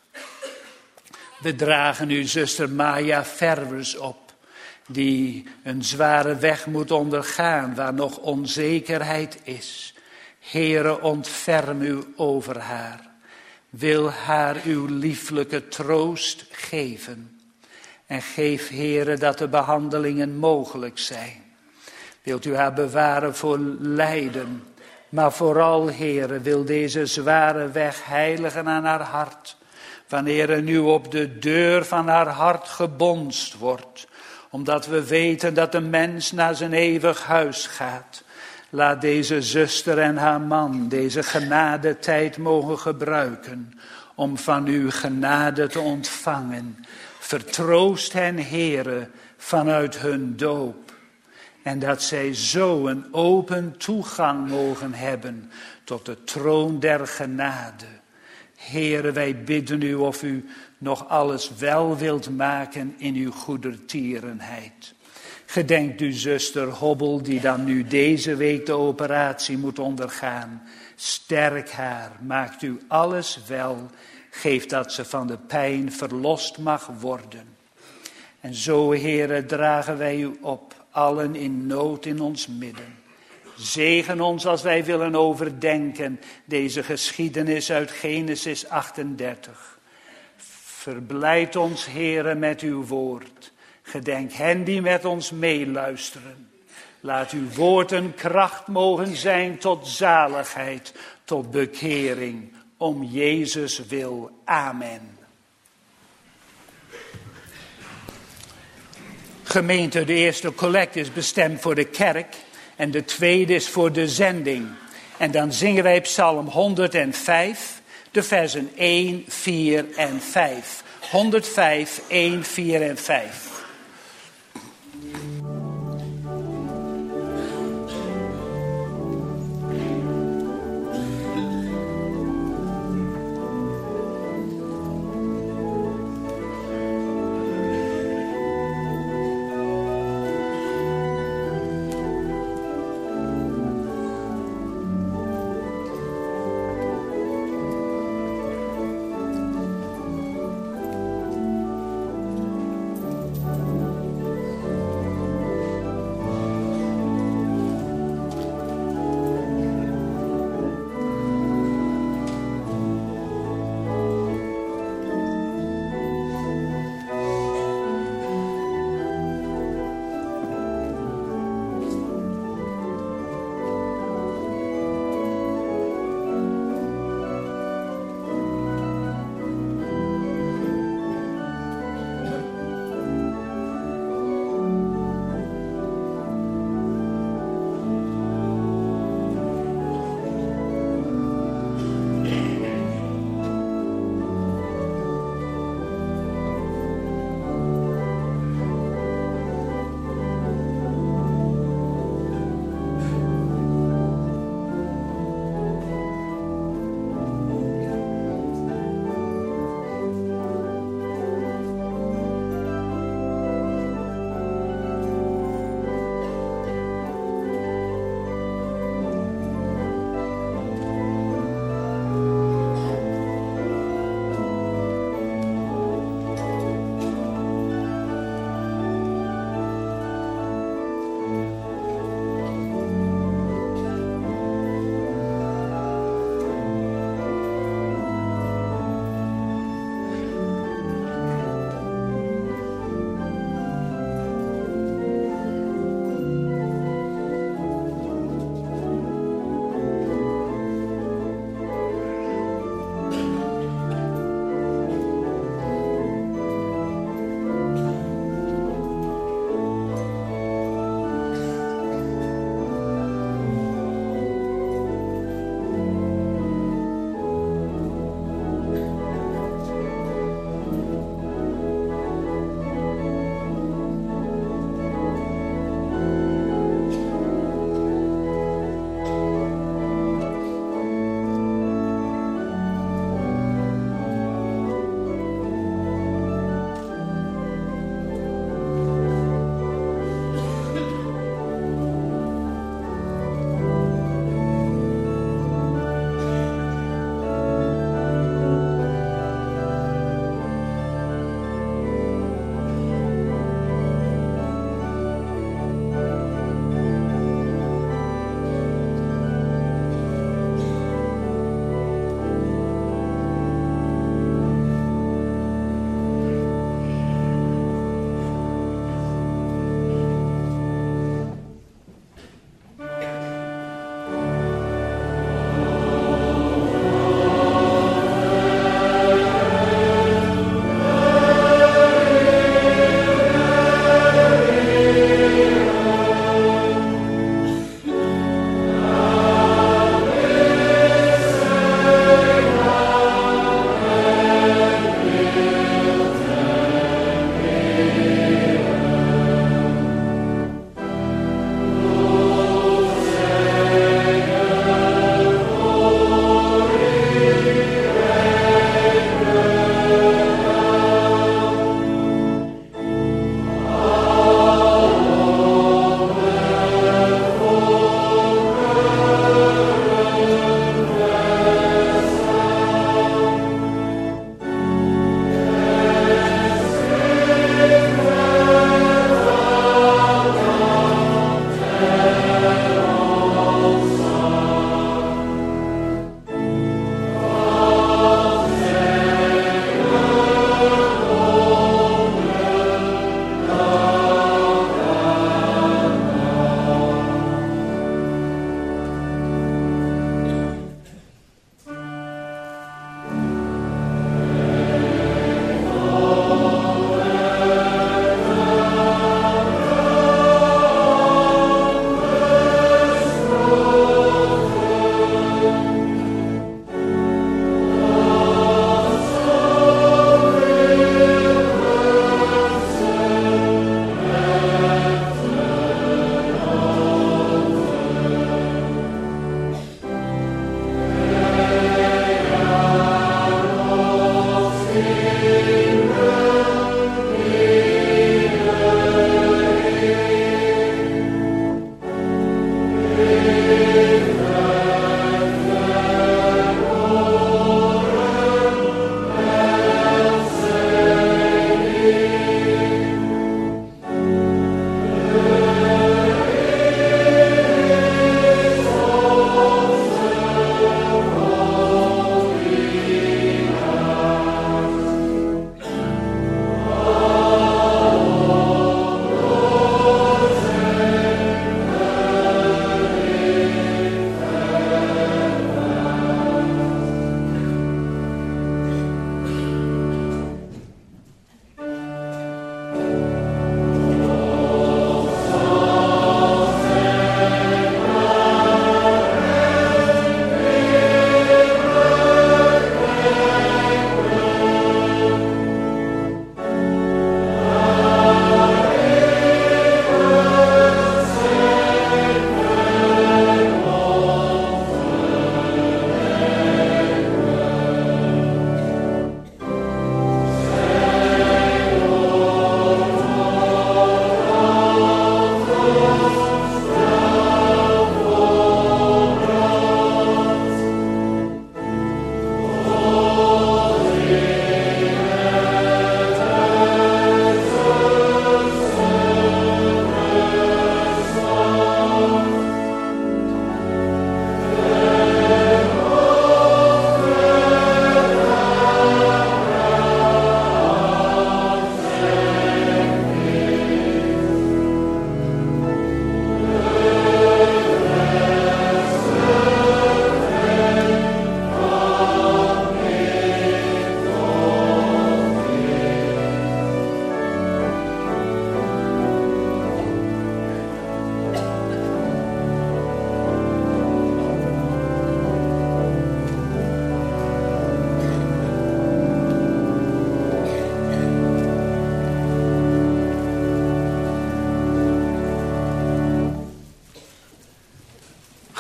We dragen u zuster Maya Fervers op, die een zware weg moet ondergaan waar nog onzekerheid is. Heere, ontferm u over haar. Wil haar uw lieflijke troost geven. En geef, Heere, dat de behandelingen mogelijk zijn. Wilt u haar bewaren voor lijden. Maar vooral, Heere, wil deze zware weg heiligen aan haar hart. Wanneer er nu op de deur van haar hart gebonst wordt. Omdat we weten dat de mens naar zijn eeuwig huis gaat. Laat deze zuster en haar man deze genadetijd mogen gebruiken. Om van uw genade te ontvangen. Vertroost hen, Heere, vanuit hun doop. En dat zij zo een open toegang mogen hebben tot de troon der genade. Heere, wij bidden u of u nog alles wel wilt maken in uw goedertierenheid. Gedenkt u zuster Hobbel, die dan nu deze week de operatie moet ondergaan. Sterk haar, maakt u alles wel. Geef dat ze van de pijn verlost mag worden. En zo, Heere, dragen wij u op, allen in nood in ons midden. Zegen ons als wij willen overdenken deze geschiedenis uit Genesis achtendertig. Verblijd ons, Heere, met uw woord. Gedenk hen die met ons meeluisteren. Laat uw woord een kracht mogen zijn tot zaligheid, tot bekering. Om Jezus wil. Amen. Gemeente, de eerste collecte is bestemd voor de kerk en de tweede is voor de zending. En dan zingen wij Psalm honderdvijf, de versen één, vier en vijf. honderdvijf, één, vier en vijf.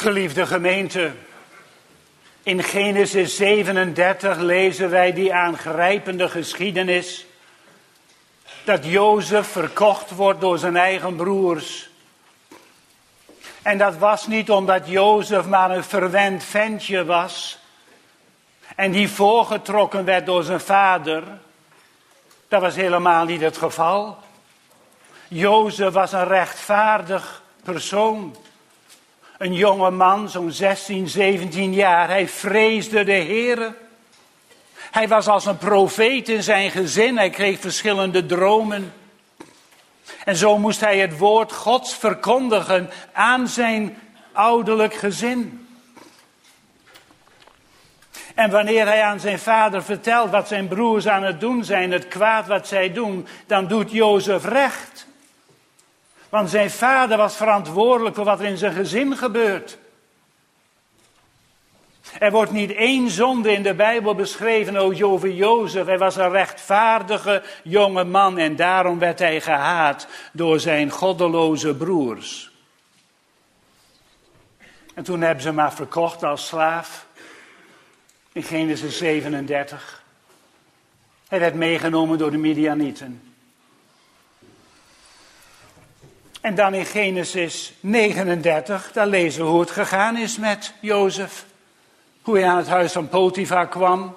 Geliefde gemeente, in Genesis zevenendertig lezen wij die aangrijpende geschiedenis dat Jozef verkocht wordt door zijn eigen broers. En dat was niet omdat Jozef maar een verwend ventje was en die voorgetrokken werd door zijn vader. Dat was helemaal niet het geval. Jozef was een rechtvaardig persoon. Een jonge man, zo'n zestien, zeventien jaar. Hij vreesde de Heere. Hij was als een profeet in zijn gezin. Hij kreeg verschillende dromen. En zo moest hij het woord Gods verkondigen aan zijn ouderlijk gezin. En wanneer hij aan zijn vader vertelt wat zijn broers aan het doen zijn, het kwaad wat zij doen, dan doet Jozef recht. Want zijn vader was verantwoordelijk voor wat er in zijn gezin gebeurt. Er wordt niet één zonde in de Bijbel beschreven over Jozef. Hij was een rechtvaardige jonge man en daarom werd hij gehaat door zijn goddeloze broers. En toen hebben ze hem maar verkocht als slaaf. In Genesis zevenendertig. Hij werd meegenomen door de Midianieten. En dan in Genesis negenendertig, daar lezen we hoe het gegaan is met Jozef. Hoe hij aan het huis van Potifar kwam.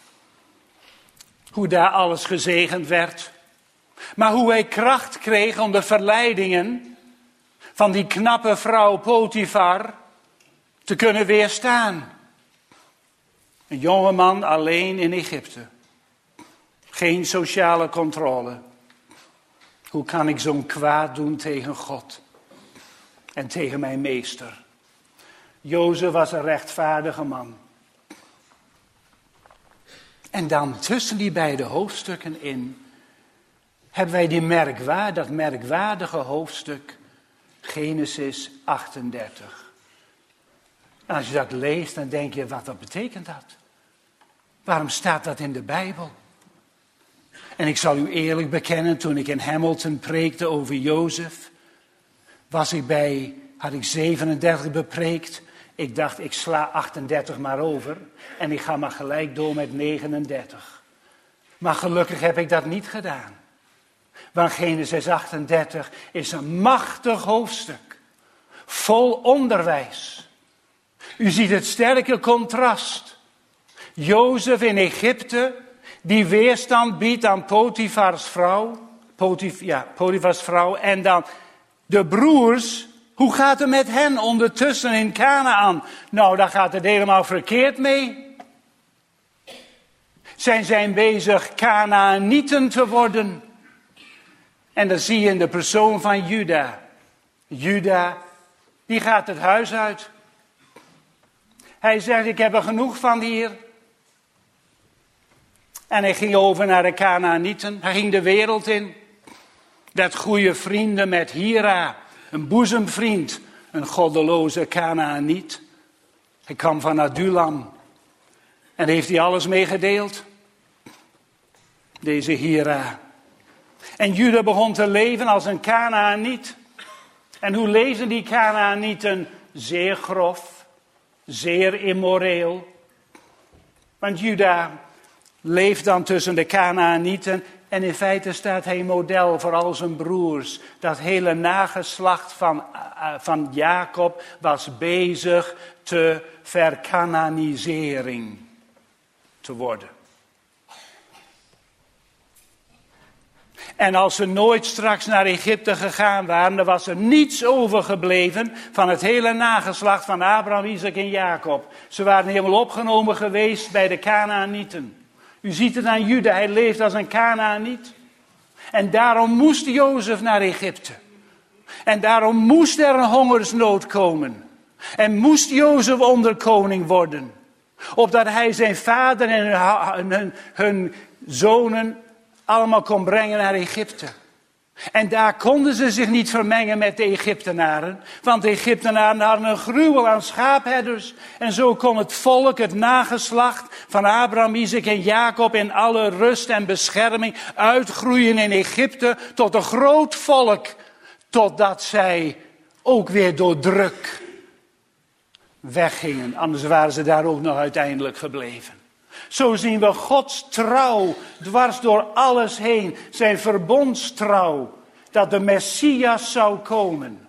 Hoe daar alles gezegend werd. Maar hoe hij kracht kreeg om de verleidingen van die knappe vrouw Potifar te kunnen weerstaan. Een jonge man alleen in Egypte. Geen sociale controle. Hoe kan ik zo'n kwaad doen tegen God en tegen mijn meester? Jozef was een rechtvaardige man. En dan tussen die beide hoofdstukken in hebben wij die merkwaar, dat merkwaardige hoofdstuk Genesis achtendertig. En als je dat leest, dan denk je, wat, wat betekent dat? Waarom staat dat in de Bijbel? En ik zal u eerlijk bekennen, toen ik in Hamilton preekte over Jozef, was ik bij, had ik zevenendertig bepreekt. Ik dacht, ik sla achtendertig maar over en ik ga maar gelijk door met negenendertig. Maar gelukkig heb ik dat niet gedaan. Want Genesis achtendertig is een machtig hoofdstuk, vol onderwijs. U ziet het sterke contrast. Jozef in Egypte, die weerstand biedt aan Potifars vrouw. Potif, ja, Potifars vrouw. En dan de broers. Hoe gaat het met hen ondertussen in Kanaan? Nou, daar gaat het helemaal verkeerd mee. Zijn zij bezig Kanaanieten te worden? En dan zie je in de persoon van Juda. Juda, die gaat het huis uit. Hij zegt, ik heb er genoeg van hier. En hij ging over naar de Kanaanieten. Hij ging de wereld in. Dat goede vrienden met Hira. Een boezemvriend. Een goddeloze Kanaaniet. Hij kwam van Adulam. En heeft hij alles meegedeeld. Deze Hira. En Juda begon te leven als een Kanaaniet. En hoe leefden die Kanaanieten? Zeer grof. Zeer immoreel. Want Juda leeft dan tussen de Kanaanieten. En in feite staat hij model voor al zijn broers. Dat hele nageslacht van, uh, van Jacob was bezig te verkananisering te worden. En als ze nooit straks naar Egypte gegaan waren, dan was er niets overgebleven van het hele nageslacht van Abraham, Isaac en Jacob. Ze waren helemaal opgenomen geweest bij de Kanaanieten. U ziet het aan Juda, hij leeft als een Kanaaniet. En daarom moest Jozef naar Egypte. En daarom moest er een hongersnood komen. En moest Jozef onderkoning worden. Opdat hij zijn vader en hun, hun, hun zonen allemaal kon brengen naar Egypte. En daar konden ze zich niet vermengen met de Egyptenaren. Want de Egyptenaren hadden een gruwel aan schaapherders. En zo kon het volk, het nageslacht van Abraham, Isaac en Jacob in alle rust en bescherming uitgroeien in Egypte tot een groot volk. Totdat zij ook weer door druk weggingen. Anders waren ze daar ook nog uiteindelijk gebleven. Zo zien we Gods trouw dwars door alles heen. Zijn verbondstrouw dat de Messias zou komen.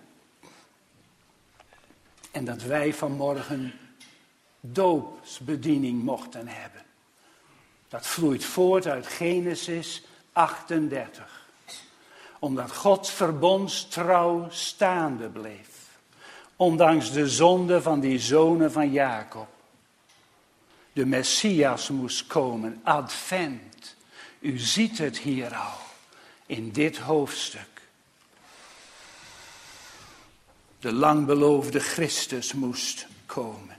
En dat wij vanmorgen doopsbediening mochten hebben. Dat vloeit voort uit Genesis achtendertig. Omdat Gods verbondstrouw staande bleef. Ondanks de zonde van die zonen van Jacob. De Messias moest komen, advent. U ziet het hier al, in dit hoofdstuk. De lang beloofde Christus moest komen.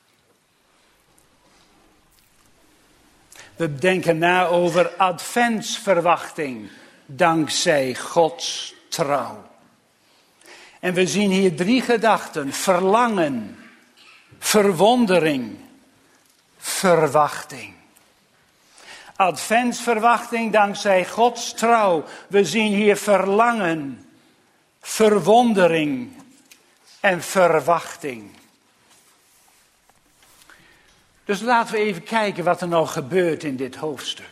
We denken na over adventsverwachting, dankzij Gods trouw. En we zien hier drie gedachten: verlangen, verwondering, verwachting. Adventsverwachting dankzij Gods trouw. We zien hier verlangen, verwondering en verwachting. Dus laten we even kijken wat er nou gebeurt in dit hoofdstuk.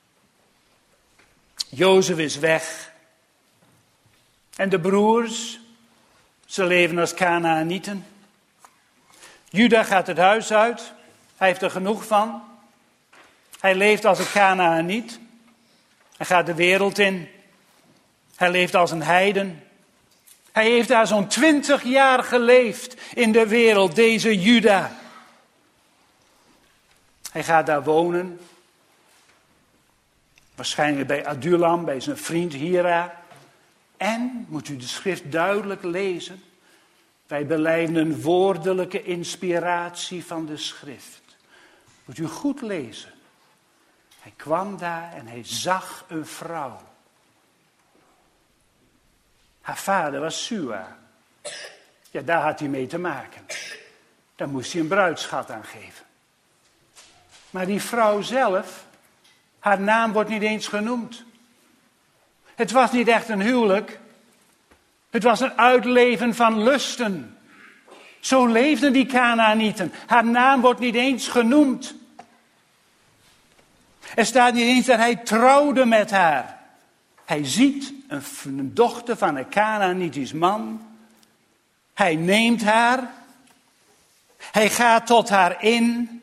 Jozef is weg. En de broers, ze leven als Kanaanieten. Juda gaat het huis uit. Hij heeft er genoeg van. Hij leeft als een Kanaaniet. Hij gaat de wereld in. Hij leeft als een heiden. Hij heeft daar zo'n twintig jaar geleefd in de wereld, deze Juda. Hij gaat daar wonen. Waarschijnlijk bij Adulam, bij zijn vriend Hira. En, moet u de schrift duidelijk lezen, wij belijden een woordelijke inspiratie van de schrift. Moet u goed lezen. Hij kwam daar en hij zag een vrouw. Haar vader was Sua. Ja, daar had hij mee te maken. Daar moest hij een bruidschat aan geven. Maar die vrouw zelf, haar naam wordt niet eens genoemd. Het was niet echt een huwelijk. Het was een uitleven van lusten. Zo leefden die Kanaanieten. Haar naam wordt niet eens genoemd. Er staat niet eens dat hij trouwde met haar. Hij ziet een, een dochter van een Kanaanitisch man. Hij neemt haar. Hij gaat tot haar in.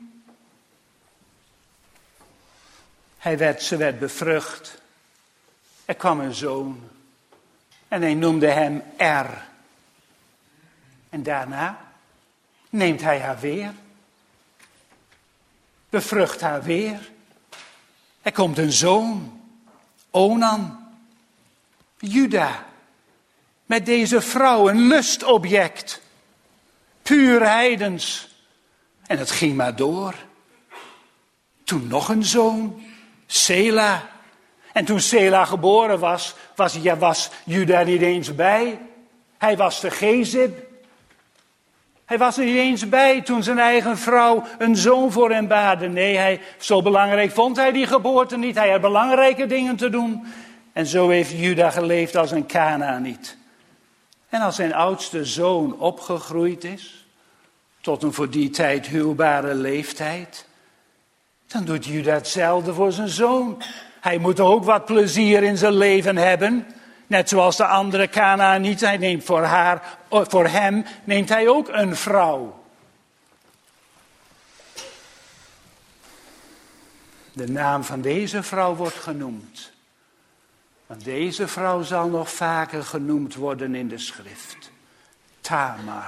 Hij werd, ze werd bevrucht. Er kwam een zoon. En hij noemde hem Er. En daarna neemt hij haar weer. Bevrucht haar weer. Er komt een zoon. Onan. Juda. Met deze vrouw een lustobject. Puur heidens. En het ging maar door. Toen nog een zoon. Sela. En toen Sela geboren was, was, ja, was Juda niet eens bij. Hij was de Gezib. Hij was er niet eens bij toen zijn eigen vrouw een zoon voor hem baarde. Nee, hij, zo belangrijk vond hij die geboorte niet. Hij had belangrijke dingen te doen. En zo heeft Juda geleefd als een Kanaaniet. En als zijn oudste zoon opgegroeid is, tot een voor die tijd huwbare leeftijd, dan doet Juda hetzelfde voor zijn zoon. Hij moet ook wat plezier in zijn leven hebben. Net zoals de andere Kanaanieten. Hij neemt voor haar, voor hem neemt hij ook een vrouw. De naam van deze vrouw wordt genoemd. Want deze vrouw zal nog vaker genoemd worden in de schrift. Tamar.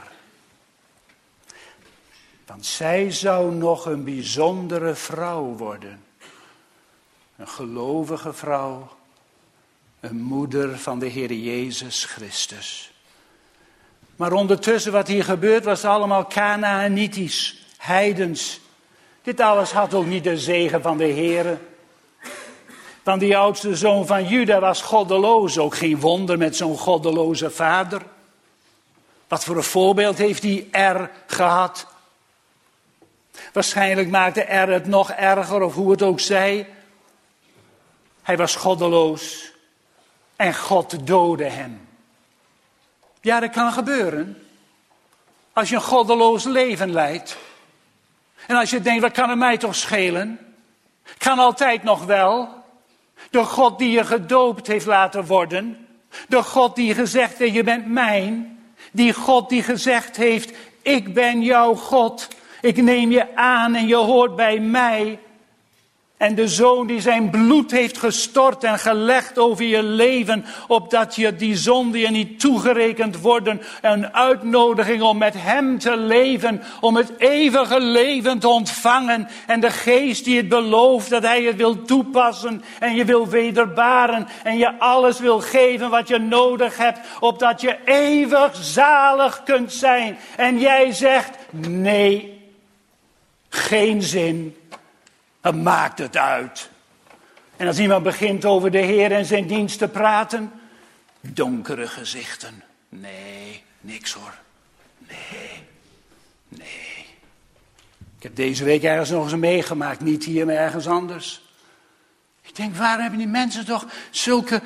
Want zij zou nog een bijzondere vrouw worden. Een gelovige vrouw. Een moeder van de Heer Jezus Christus. Maar ondertussen wat hier gebeurt was allemaal Kanaanitisch. Heidens. Dit alles had ook niet de zegen van de Heer. Want die oudste zoon van Juda was goddeloos. Ook geen wonder met zo'n goddeloze vader. Wat voor een voorbeeld heeft die Er gehad? Waarschijnlijk maakte Er het nog erger, of hoe het ook zij. Hij was goddeloos. En God doodde hem. Ja, dat kan gebeuren. Als je een goddeloos leven leidt. En als je denkt, wat kan het mij toch schelen? Kan altijd nog wel. De God die je gedoopt heeft laten worden. De God die gezegd heeft, je bent mijn. Die God die gezegd heeft, ik ben jouw God. Ik neem je aan en je hoort bij mij. En de Zoon die zijn bloed heeft gestort en gelegd over je leven, opdat je die zonde je niet toegerekend worden. Een uitnodiging om met hem te leven, om het eeuwige leven te ontvangen. En de geest die het belooft, dat hij het wil toepassen en je wil wederbaren. En je alles wil geven wat je nodig hebt, opdat je eeuwig zalig kunt zijn. En jij zegt, nee, geen zin. Dan maakt het uit. En als iemand begint over de Heer en zijn dienst te praten, donkere gezichten. Nee, niks hoor. Nee, nee. Ik heb deze week ergens nog eens meegemaakt, niet hier, maar ergens anders. Ik denk, waar hebben die mensen toch zulke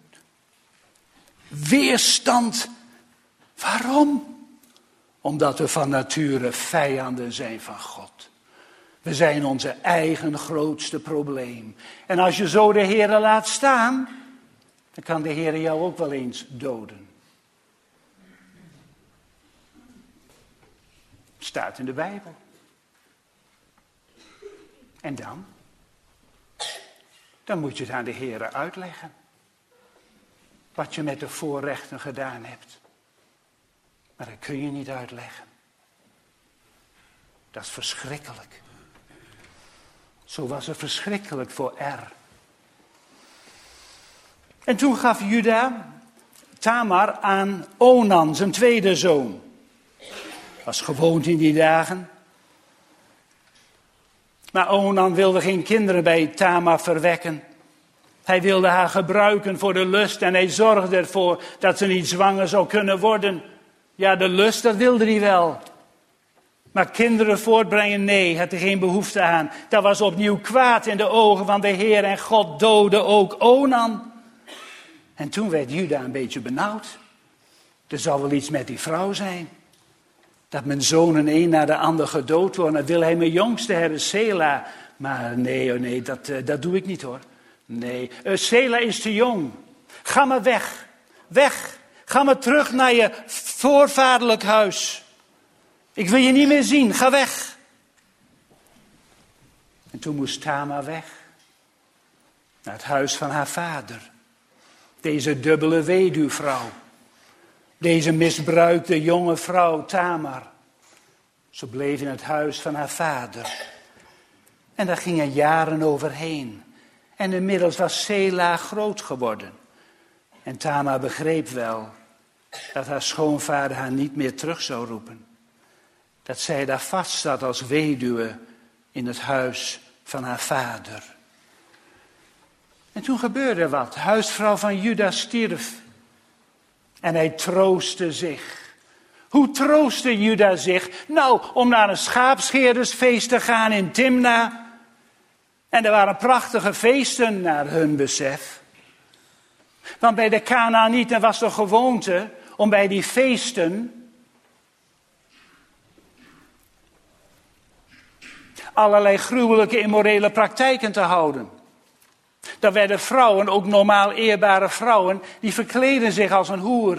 weerstand? Waarom? Omdat we van nature vijanden zijn van God. We zijn onze eigen grootste probleem. En als je zo de Heere laat staan, dan kan de Heere jou ook wel eens doden. Staat in de Bijbel. En dan? Dan moet je het aan de Heere uitleggen. Wat je met de voorrechten gedaan hebt. Maar dat kun je niet uitleggen. Dat is verschrikkelijk. Zo was het verschrikkelijk voor Er. En toen gaf Juda Tamar aan Onan, zijn tweede zoon. Was gewoond in die dagen. Maar Onan wilde geen kinderen bij Tamar verwekken. Hij wilde haar gebruiken voor de lust en hij zorgde ervoor dat ze niet zwanger zou kunnen worden. Ja, de lust, dat wilde hij wel. Maar kinderen voortbrengen, nee, had er geen behoefte aan. Dat was opnieuw kwaad in de ogen van de Heer en God doodde ook Onan. En toen werd Juda een beetje benauwd. Er zal wel iets met die vrouw zijn. Dat mijn zonen een na de ander gedood worden. Dan wil hij mijn jongste hebben, Sela. Maar nee, oh nee, dat, uh, dat doe ik niet hoor. Nee, uh, Sela is te jong. Ga maar weg. Weg. Ga maar terug naar je voorvaderlijk huis. Ik wil je niet meer zien, ga weg. En toen moest Tamar weg. Naar het huis van haar vader. Deze dubbele weduwvrouw. Deze misbruikte jonge vrouw Tamar. Ze bleef in het huis van haar vader. En daar gingen jaren overheen. En inmiddels was Sela groot geworden. En Tamar begreep wel dat haar schoonvader haar niet meer terug zou roepen. Dat zij daar vast zat als weduwe in het huis van haar vader. En toen gebeurde wat. De huisvrouw van Juda stierf. En hij troostte zich. Hoe troostte Juda zich? Nou, om naar een schaapscheerdersfeest te gaan in Timna. En er waren prachtige feesten naar hun besef. Want bij de Kanaanieten was de gewoonte om bij die feesten allerlei gruwelijke immorele praktijken te houden. Daar werden vrouwen, ook normaal eerbare vrouwen, die verkleden zich als een hoer.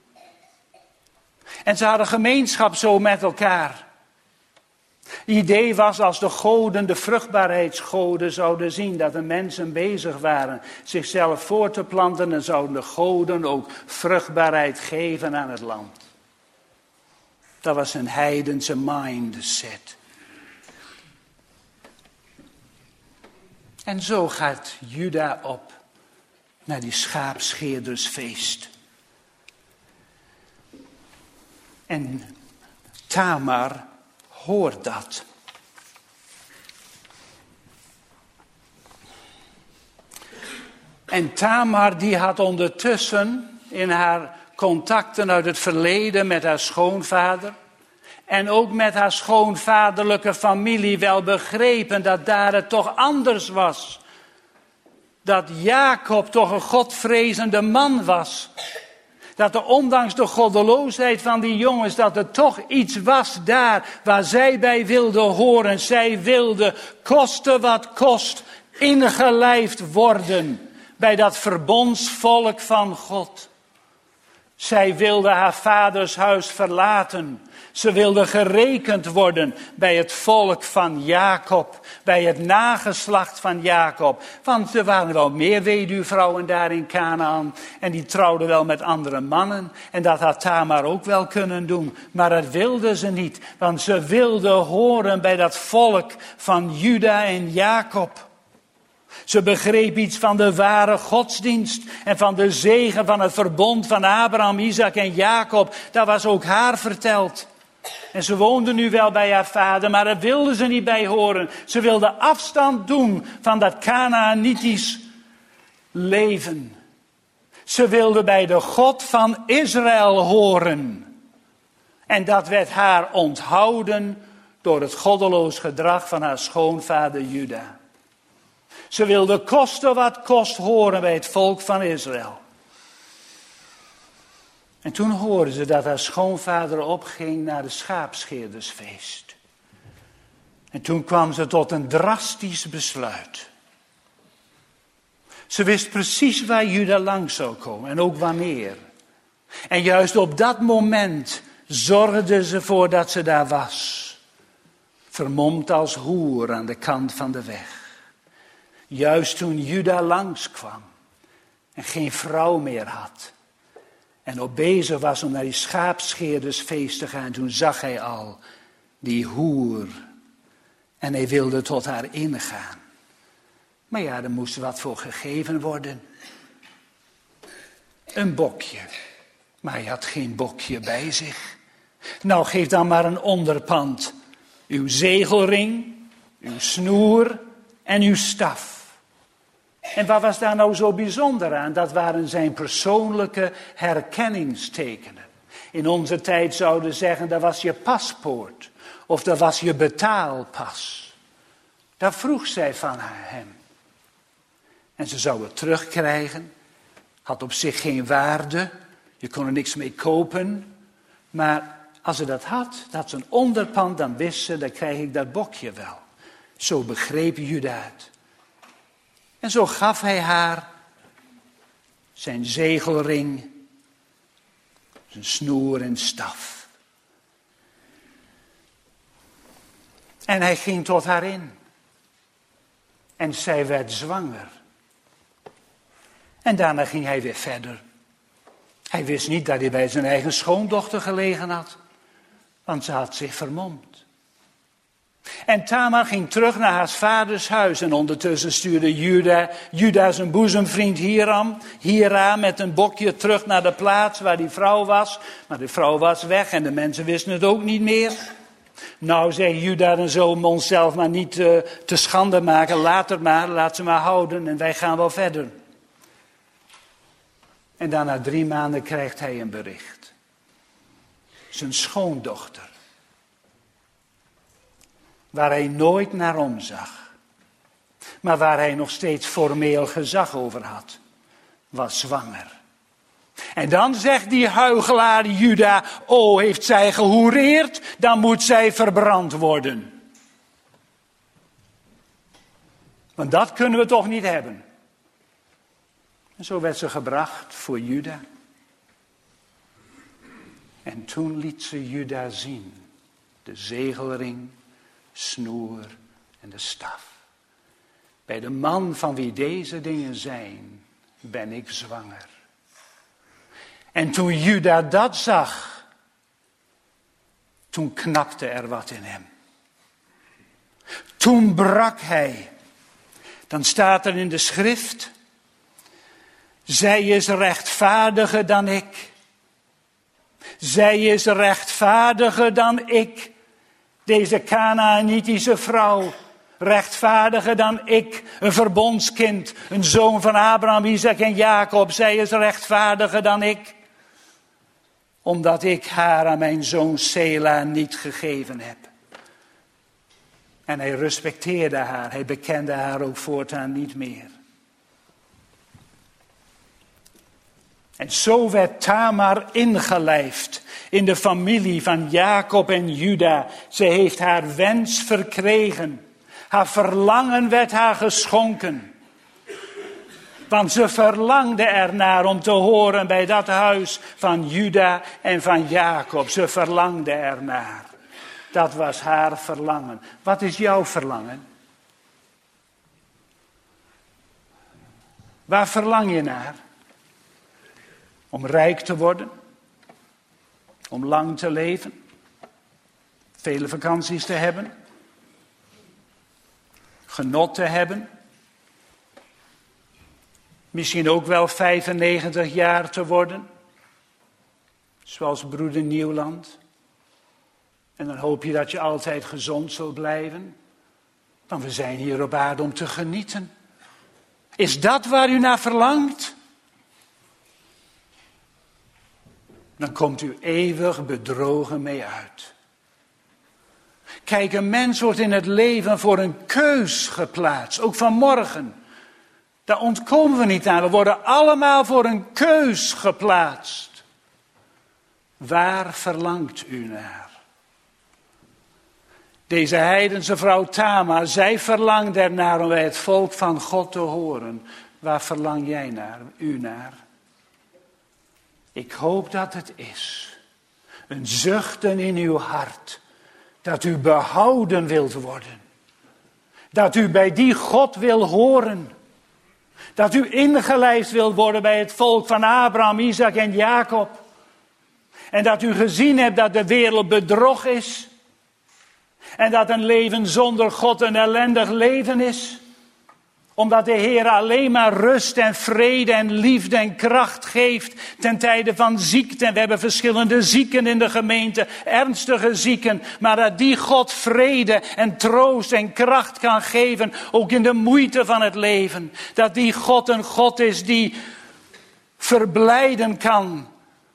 En ze hadden gemeenschap zo met elkaar. Het idee was als de goden, de vruchtbaarheidsgoden, zouden zien dat de mensen bezig waren zichzelf voor te planten, dan zouden de goden ook vruchtbaarheid geven aan het land. Dat was een heidense mindset. En zo gaat Juda op naar die schaapscheerdersfeest. En Tamar hoort dat. En Tamar die had ondertussen in haar contacten uit het verleden met haar schoonvader en ook met haar schoonvaderlijke familie wel begrepen dat daar het toch anders was. Dat Jacob toch een godvrezende man was. Dat er ondanks de goddeloosheid van die jongens, dat er toch iets was daar waar zij bij wilden horen. Zij wilden, koste wat kost, ingelijfd worden bij dat verbondsvolk van God. Zij wilde haar vaders huis verlaten. Ze wilde gerekend worden bij het volk van Jacob, bij het nageslacht van Jacob. Want er waren wel meer weduwvrouwen daar in Kanaan en die trouwden wel met andere mannen. En dat had Tamar ook wel kunnen doen, maar dat wilde ze niet. Want ze wilde horen bij dat volk van Juda en Jacob. Ze begreep iets van de ware godsdienst en van de zegen van het verbond van Abraham, Isaac en Jacob. Dat was ook haar verteld. En ze woonde nu wel bij haar vader, maar daar wilde ze niet bij horen. Ze wilde afstand doen van dat Kanaanitisch leven. Ze wilde bij de God van Israël horen. En dat werd haar onthouden door het goddeloos gedrag van haar schoonvader Juda. Ze wilde koste wat kost horen bij het volk van Israël. En toen hoorde ze dat haar schoonvader opging naar de schaapscheerdersfeest. En toen kwam ze tot een drastisch besluit. Ze wist precies waar Juda langs zou komen en ook wanneer. En juist op dat moment zorgde ze voor dat ze daar was. Vermomd als hoer aan de kant van de weg. Juist toen Juda langskwam en geen vrouw meer had. En op bezig was om naar die schaapscheerdersfeest te gaan. Toen zag hij al die hoer. En hij wilde tot haar ingaan. Maar ja, er moest wat voor gegeven worden. Een bokje. Maar hij had geen bokje bij zich. Nou, geef dan maar een onderpand. Uw zegelring, uw snoer en uw staf. En wat was daar nou zo bijzonder aan? Dat waren zijn persoonlijke herkenningstekenen. In onze tijd zouden we zeggen, dat was je paspoort. Of dat was je betaalpas. Dat vroeg zij van hem. En ze zou het terugkrijgen. Had op zich geen waarde. Je kon er niks mee kopen. Maar als ze dat had, dat ze een onderpand, dan wist ze, dan krijg ik dat bokje wel. Zo begreep Juda het. En zo gaf hij haar zijn zegelring, zijn snoer en staf. En hij ging tot haar in. En zij werd zwanger. En daarna ging hij weer verder. Hij wist niet dat hij bij zijn eigen schoondochter gelegen had. Want ze had zich vermomd. En Tamar ging terug naar haar vaders huis. En ondertussen stuurde Juda, Juda zijn boezemvriend Hiram, Hira met een bokje terug naar de plaats waar die vrouw was. Maar die vrouw was weg en de mensen wisten het ook niet meer. Nou, zei Juda, dan zullen we onszelf maar niet uh, te schande maken. Laat het maar, laat ze maar houden en wij gaan wel verder. En dan na drie maanden krijgt hij een bericht. Zijn schoondochter. Waar hij nooit naar omzag. Maar waar hij nog steeds formeel gezag over had. Was zwanger. En dan zegt die huichelaar Juda. Oh, heeft zij gehoereerd? Dan moet zij verbrand worden. Want dat kunnen we toch niet hebben. En zo werd ze gebracht voor Juda. En toen liet ze Juda zien. De zegelring, snoer en de staf. Bij de man van wie deze dingen zijn, ben ik zwanger. En toen Juda dat zag, toen knapte er wat in hem. Toen brak hij. Dan staat er in de schrift, zij is rechtvaardiger dan ik. Zij is rechtvaardiger dan ik. Deze Kanaanitische vrouw, rechtvaardiger dan ik, een verbondskind, een zoon van Abraham, Isaac en Jacob. Zij is rechtvaardiger dan ik, omdat ik haar aan mijn zoon Sela niet gegeven heb. En hij respecteerde haar, hij bekende haar ook voortaan niet meer. En zo werd Tamar ingelijfd in de familie van Jacob en Juda. Ze heeft haar wens verkregen. Haar verlangen werd haar geschonken. Want ze verlangde ernaar om te horen bij dat huis van Juda en van Jacob. Ze verlangde ernaar. Dat was haar verlangen. Wat is jouw verlangen? Waar verlang je naar? Om rijk te worden? Om lang te leven? Vele vakanties te hebben? Genot te hebben? Misschien ook wel vijfennegentig jaar te worden? Zoals broeder Nieuwland? En dan hoop je dat je altijd gezond zult blijven? Want we zijn hier op aarde om te genieten. Is dat waar u naar verlangt? Dan komt u eeuwig bedrogen mee uit. Kijk, een mens wordt in het leven voor een keus geplaatst. Ook vanmorgen. Daar ontkomen we niet aan. We worden allemaal voor een keus geplaatst. Waar verlangt u naar? Deze heidense vrouw Tamar, zij verlangt ernaar om bij het volk van God te horen. Waar verlang jij naar, u naar? Ik hoop dat het is. Een zuchten in uw hart. Dat u behouden wilt worden. Dat u bij die God wil horen. Dat u ingelijfd wilt worden bij het volk van Abraham, Isaac en Jacob. En dat u gezien hebt dat de wereld bedrog is. En dat een leven zonder God een ellendig leven is. Omdat de Heer alleen maar rust en vrede en liefde en kracht geeft ten tijde van ziekte. En we hebben verschillende zieken in de gemeente, ernstige zieken. Maar dat die God vrede en troost en kracht kan geven, ook in de moeite van het leven. Dat die God een God is die verblijden kan.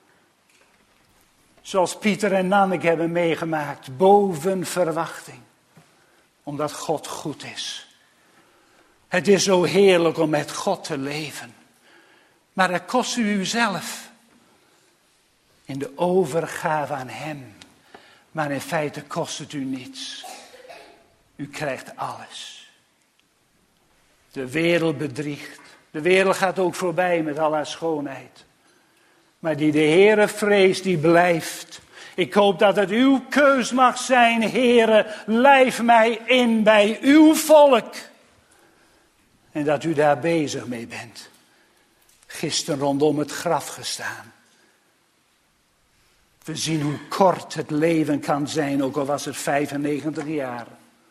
Zoals Pieter en Nanneke hebben meegemaakt, boven verwachting. Omdat God goed is. Het is zo heerlijk om met God te leven. Maar dat kost u uzelf. In de overgave aan hem. Maar in feite kost het u niets. U krijgt alles. De wereld bedriegt. De wereld gaat ook voorbij met al haar schoonheid. Maar die de Heere vreest, die blijft. Ik hoop dat het uw keus mag zijn, Heere, lijf mij in bij uw volk. En dat u daar bezig mee bent. Gisteren rondom het graf gestaan. We zien hoe kort het leven kan zijn, ook al was het vijfennegentig jaar.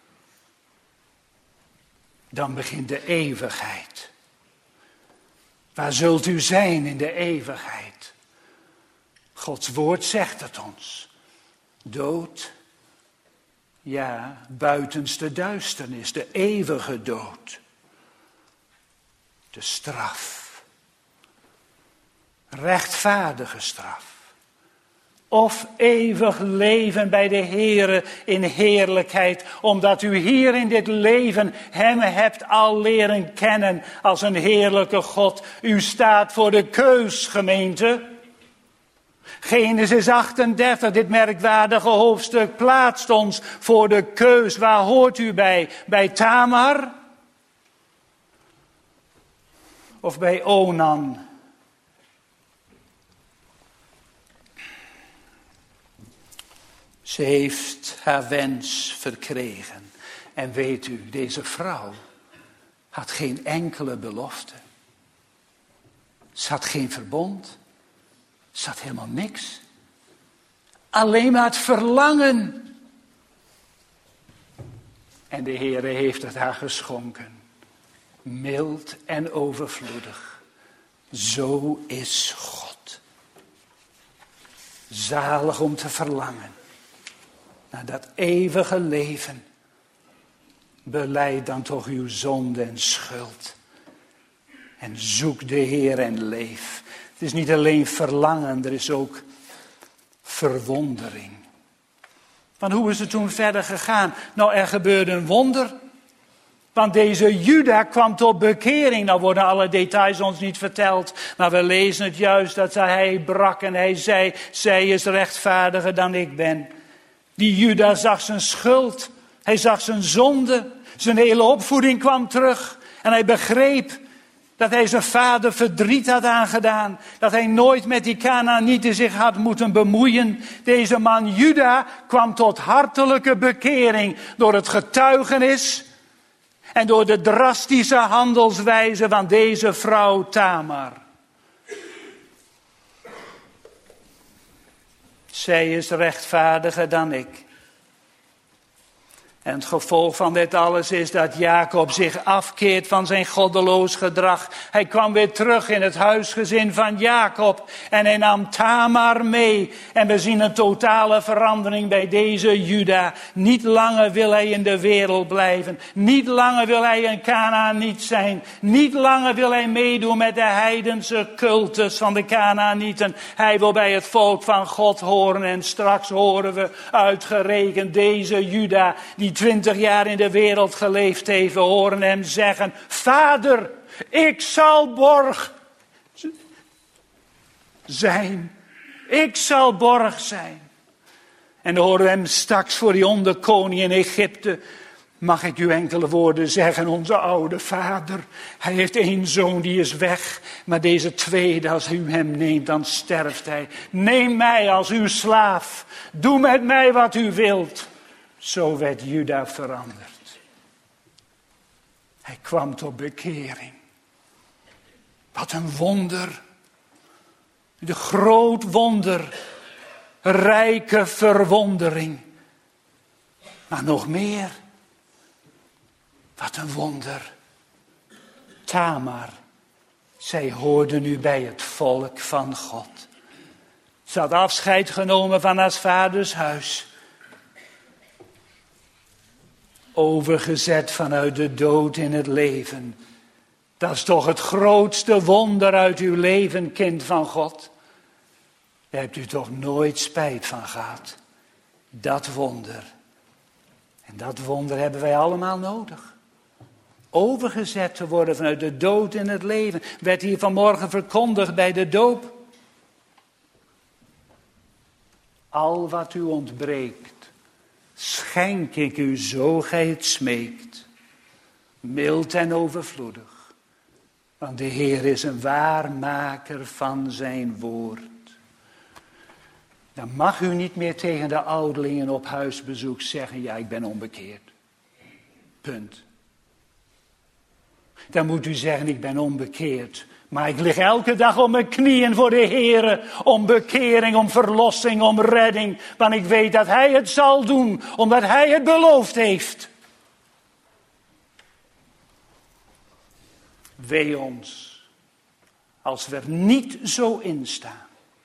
Dan begint de eeuwigheid. Waar zult u zijn in de eeuwigheid? Gods woord zegt het ons. Dood. Ja, buitenste duisternis, de eeuwige dood. De straf. Rechtvaardige straf. Of eeuwig leven bij de Heere in heerlijkheid. Omdat u hier in dit leven hem hebt al leren kennen als een heerlijke God. U staat voor de keus, gemeente. Genesis achtendertig, dit merkwaardige hoofdstuk, plaatst ons voor de keus. Waar hoort u bij? Bij Tamar? Of bij Onan? Ze heeft haar wens verkregen. En weet u, deze vrouw had geen enkele belofte. Ze had geen verbond. Ze had helemaal niks. Alleen maar het verlangen. En de Heere heeft het haar geschonken. Mild en overvloedig. Zo is God. Zalig om te verlangen. Naar dat eeuwige leven. Belijd dan toch uw zonde en schuld. En zoek de Heer en leef. Het is niet alleen verlangen, er is ook verwondering. Want hoe is het toen verder gegaan? Nou, er gebeurde een wonder. Want deze Juda kwam tot bekering. Nou worden alle details ons niet verteld. Maar we lezen het juist dat hij brak en hij zei, zij is rechtvaardiger dan ik ben. Die Juda zag zijn schuld. Hij zag zijn zonde. Zijn hele opvoeding kwam terug. En hij begreep dat hij zijn vader verdriet had aangedaan. Dat hij nooit met die Kanaanieten zich had moeten bemoeien. Deze man Juda kwam tot hartelijke bekering door het getuigenis en door de drastische handelswijze van deze vrouw Tamar. Zij is rechtvaardiger dan ik. En het gevolg van dit alles is dat Jacob zich afkeert van zijn goddeloos gedrag. Hij kwam weer terug in het huisgezin van Jacob. En hij nam Tamar mee. En we zien een totale verandering bij deze Juda. Niet langer wil hij in de wereld blijven. Niet langer wil hij een Kanaaniet zijn. Niet langer wil hij meedoen met de heidense cultus van de Kanaanieten. Hij wil bij het volk van God horen. En straks horen we uitgerekend deze Juda die twintig jaar in de wereld geleefd heeft, we horen hem zeggen, Vader, ik zal borg zijn. Ik zal borg zijn. En dan horen we hem straks voor die onderkoning in Egypte. Mag ik u enkele woorden zeggen, onze oude vader. Hij heeft één zoon, die is weg. Maar deze tweede, als u hem neemt, dan sterft hij. Neem mij als uw slaaf. Doe met mij wat u wilt. Zo werd Juda veranderd. Hij kwam tot bekering. Wat een wonder. De groot wonder. Rijke verwondering. Maar nog meer. Wat een wonder. Tamar. Zij hoorde nu bij het volk van God. Ze had afscheid genomen van haar vaders huis. Overgezet vanuit de dood in het leven. Dat is toch het grootste wonder uit uw leven, kind van God. Daar hebt u toch nooit spijt van gehad. Dat wonder. En dat wonder hebben wij allemaal nodig. Overgezet te worden vanuit de dood in het leven. Werd hier vanmorgen verkondigd bij de doop. Al wat u ontbreekt. Schenk ik u zo gij het smeekt, mild en overvloedig. Want de Heer is een waarmaker van zijn woord. Dan mag u niet meer tegen de ouderlingen op huisbezoek zeggen, ja, ik ben onbekeerd. Punt. Dan moet u zeggen, ik ben onbekeerd. Maar ik lig elke dag op mijn knieën voor de Heere, om bekering, om verlossing, om redding. Want ik weet dat Hij het zal doen, omdat Hij het beloofd heeft. Wee ons, als we er niet zo in staan.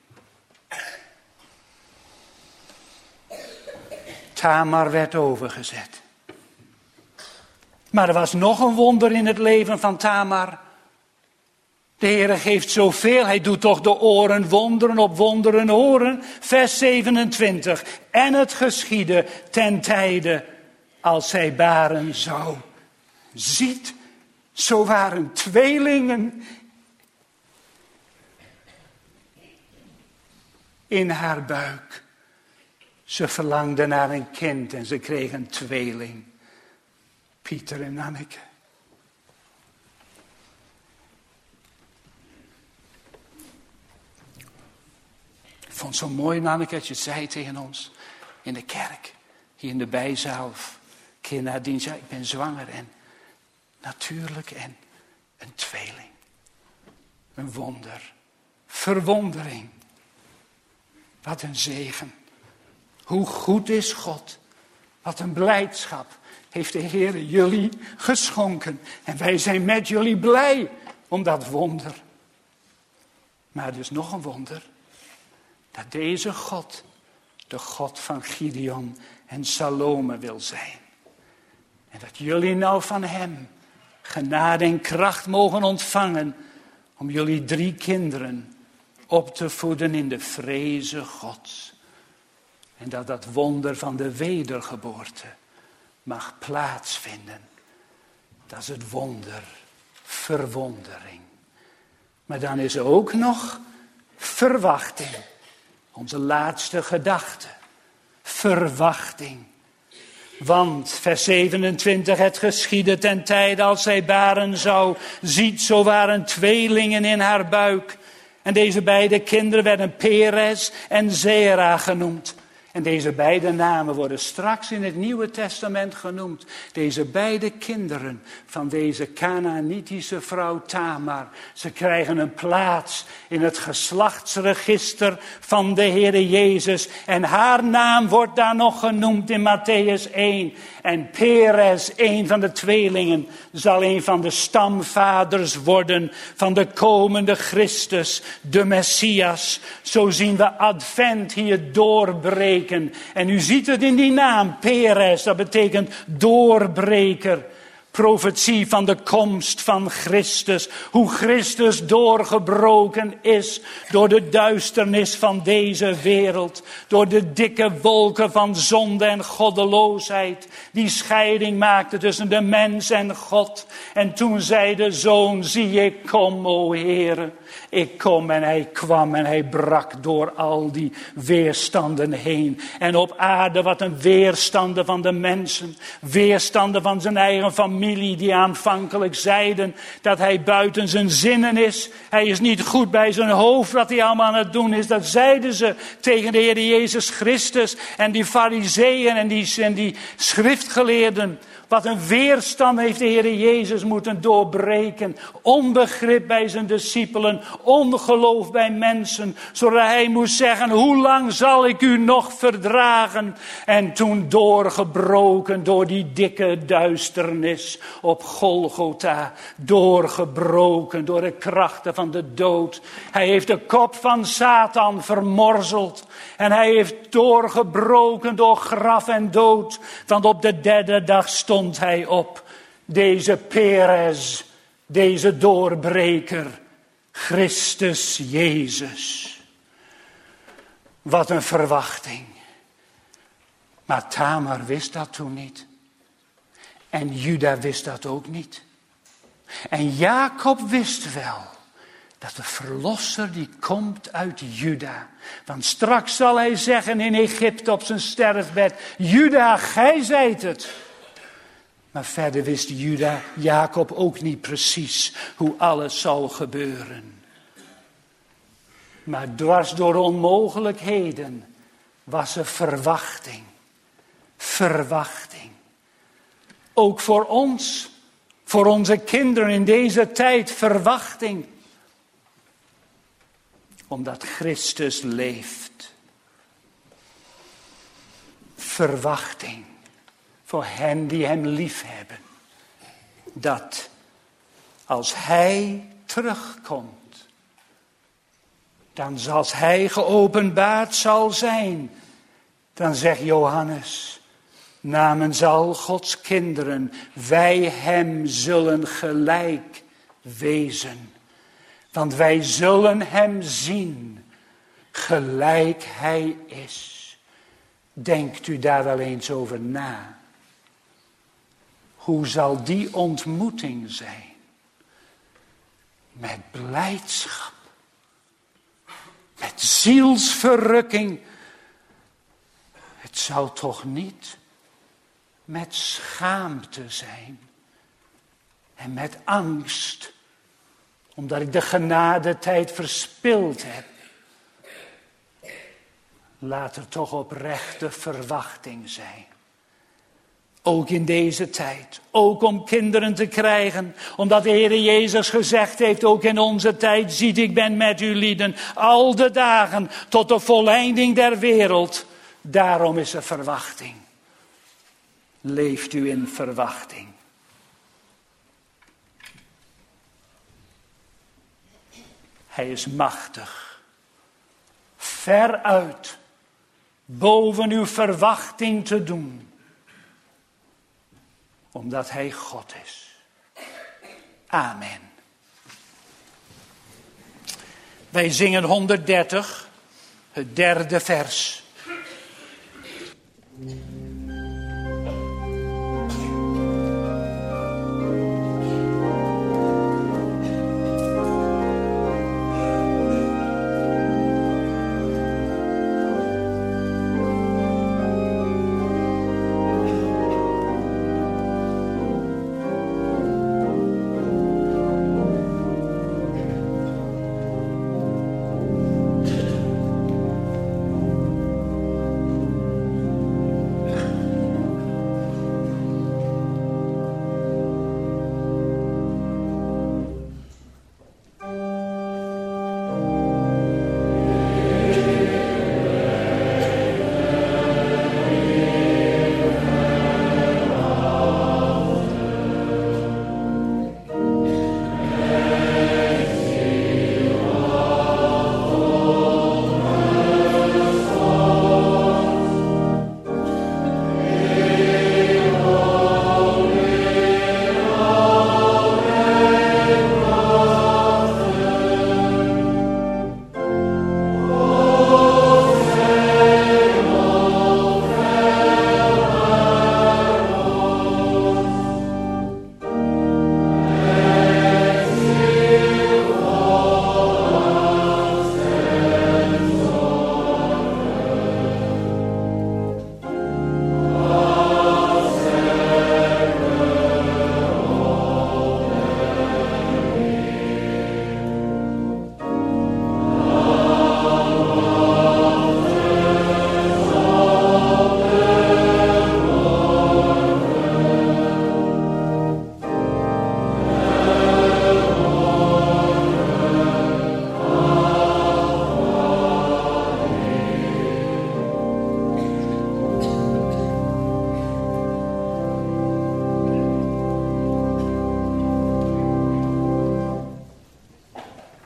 Tamar werd overgezet. Maar er was nog een wonder in het leven van Tamar. De Heere geeft zoveel, hij doet toch de oren wonderen op wonderen horen. Vers zevenentwintig. En het geschiedde ten tijde als zij baren zou. Ziet, zo waren tweelingen in haar buik. Ze verlangde naar een kind en ze kreeg een tweeling. Pieter en Anneke. Ik vond het zo mooi, Anneke, dat je zei tegen ons in de kerk, hier in de bijzaal, een keer na dienst, ja, ik ben zwanger en natuurlijk en een tweeling. Een wonder. Verwondering. Wat een zegen. Hoe goed is God. Wat een blijdschap heeft de Heer jullie geschonken. En wij zijn met jullie blij om dat wonder. Maar er is nog een wonder. Dat deze God de God van Gideon en Salome wil zijn. En dat jullie nou van hem genade en kracht mogen ontvangen om jullie drie kinderen op te voeden in de vreze Gods. En dat dat wonder van de wedergeboorte mag plaatsvinden. Dat is het wonder, verwondering. Maar dan is er ook nog verwachting. Onze laatste gedachte. Verwachting. Want, vers zevenentwintig, het geschiedde ten tijde als zij baren zou. Ziet, zo waren tweelingen in haar buik. En deze beide kinderen werden Perez en Zera genoemd. En deze beide namen worden straks in het Nieuwe Testament genoemd. Deze beide kinderen van deze Kanaanitische vrouw Tamar. Ze krijgen een plaats in het geslachtsregister van de Heere Jezus. En haar naam wordt daar nog genoemd in Mattheüs één. En Perez, een van de tweelingen, zal een van de stamvaders worden van de komende Christus, de Messias. Zo zien we Advent hier doorbreken. En u ziet het in die naam, Perez, dat betekent doorbreker. Profetie van de komst van Christus. Hoe Christus doorgebroken is door de duisternis van deze wereld. Door de dikke wolken van zonde en goddeloosheid. Die scheiding maakte tussen de mens en God. En toen zei de Zoon, zie ik kom, o Heere. Ik kom, en hij kwam en hij brak door al die weerstanden heen. En op aarde wat een weerstanden van de mensen. Weerstanden van zijn eigen familie die aanvankelijk zeiden dat hij buiten zijn zinnen is. Hij is niet goed bij zijn hoofd wat hij allemaal aan het doen is. Dat zeiden ze tegen de Heer Jezus Christus en die fariseeën en die, en die schriftgeleerden. Wat een weerstand heeft de Heer Jezus moeten doorbreken. Onbegrip bij zijn discipelen. Ongeloof bij mensen. Zodat hij moest zeggen, hoe lang zal ik u nog verdragen? En toen doorgebroken door die dikke duisternis op Golgotha. Doorgebroken door de krachten van de dood. Hij heeft de kop van Satan vermorzeld. En hij heeft doorgebroken door graf en dood. Want op de derde dag stond hij op. Deze Perez, deze doorbreker, Christus Jezus. Wat een verwachting. Maar Tamar wist dat toen niet. En Juda wist dat ook niet. En Jacob wist wel. Dat de verlosser die komt uit Juda. Want straks zal hij zeggen in Egypte op zijn sterfbed. Juda, gij zijt het. Maar verder wist Juda, Jacob ook niet precies hoe alles zal gebeuren. Maar dwars door onmogelijkheden was er verwachting. Verwachting. Ook voor ons, voor onze kinderen in deze tijd verwachting. Omdat Christus leeft. Verwachting voor hen die hem lief hebben. Dat als hij terugkomt, dan als hij geopenbaard zal zijn, dan zegt Johannes, namens al Gods kinderen, wij hem zullen gelijk wezen. Want wij zullen hem zien, gelijk hij is. Denkt u daar wel eens over na? Hoe zal die ontmoeting zijn? Met blijdschap. Met zielsverrukking. Het zal toch niet met schaamte zijn. En met angst. Omdat ik de genadetijd verspild heb. Laat er toch oprechte verwachting zijn. Ook in deze tijd. Ook om kinderen te krijgen. Omdat de Heer Jezus gezegd heeft, ook in onze tijd, ziet ik ben met u lieden. Al de dagen tot de volleinding der wereld. Daarom is er verwachting. Leeft u in verwachting. Hij is machtig. Veruit. Boven uw verwachting te doen. Omdat hij God is. Amen. Wij zingen honderddertig. Het derde vers.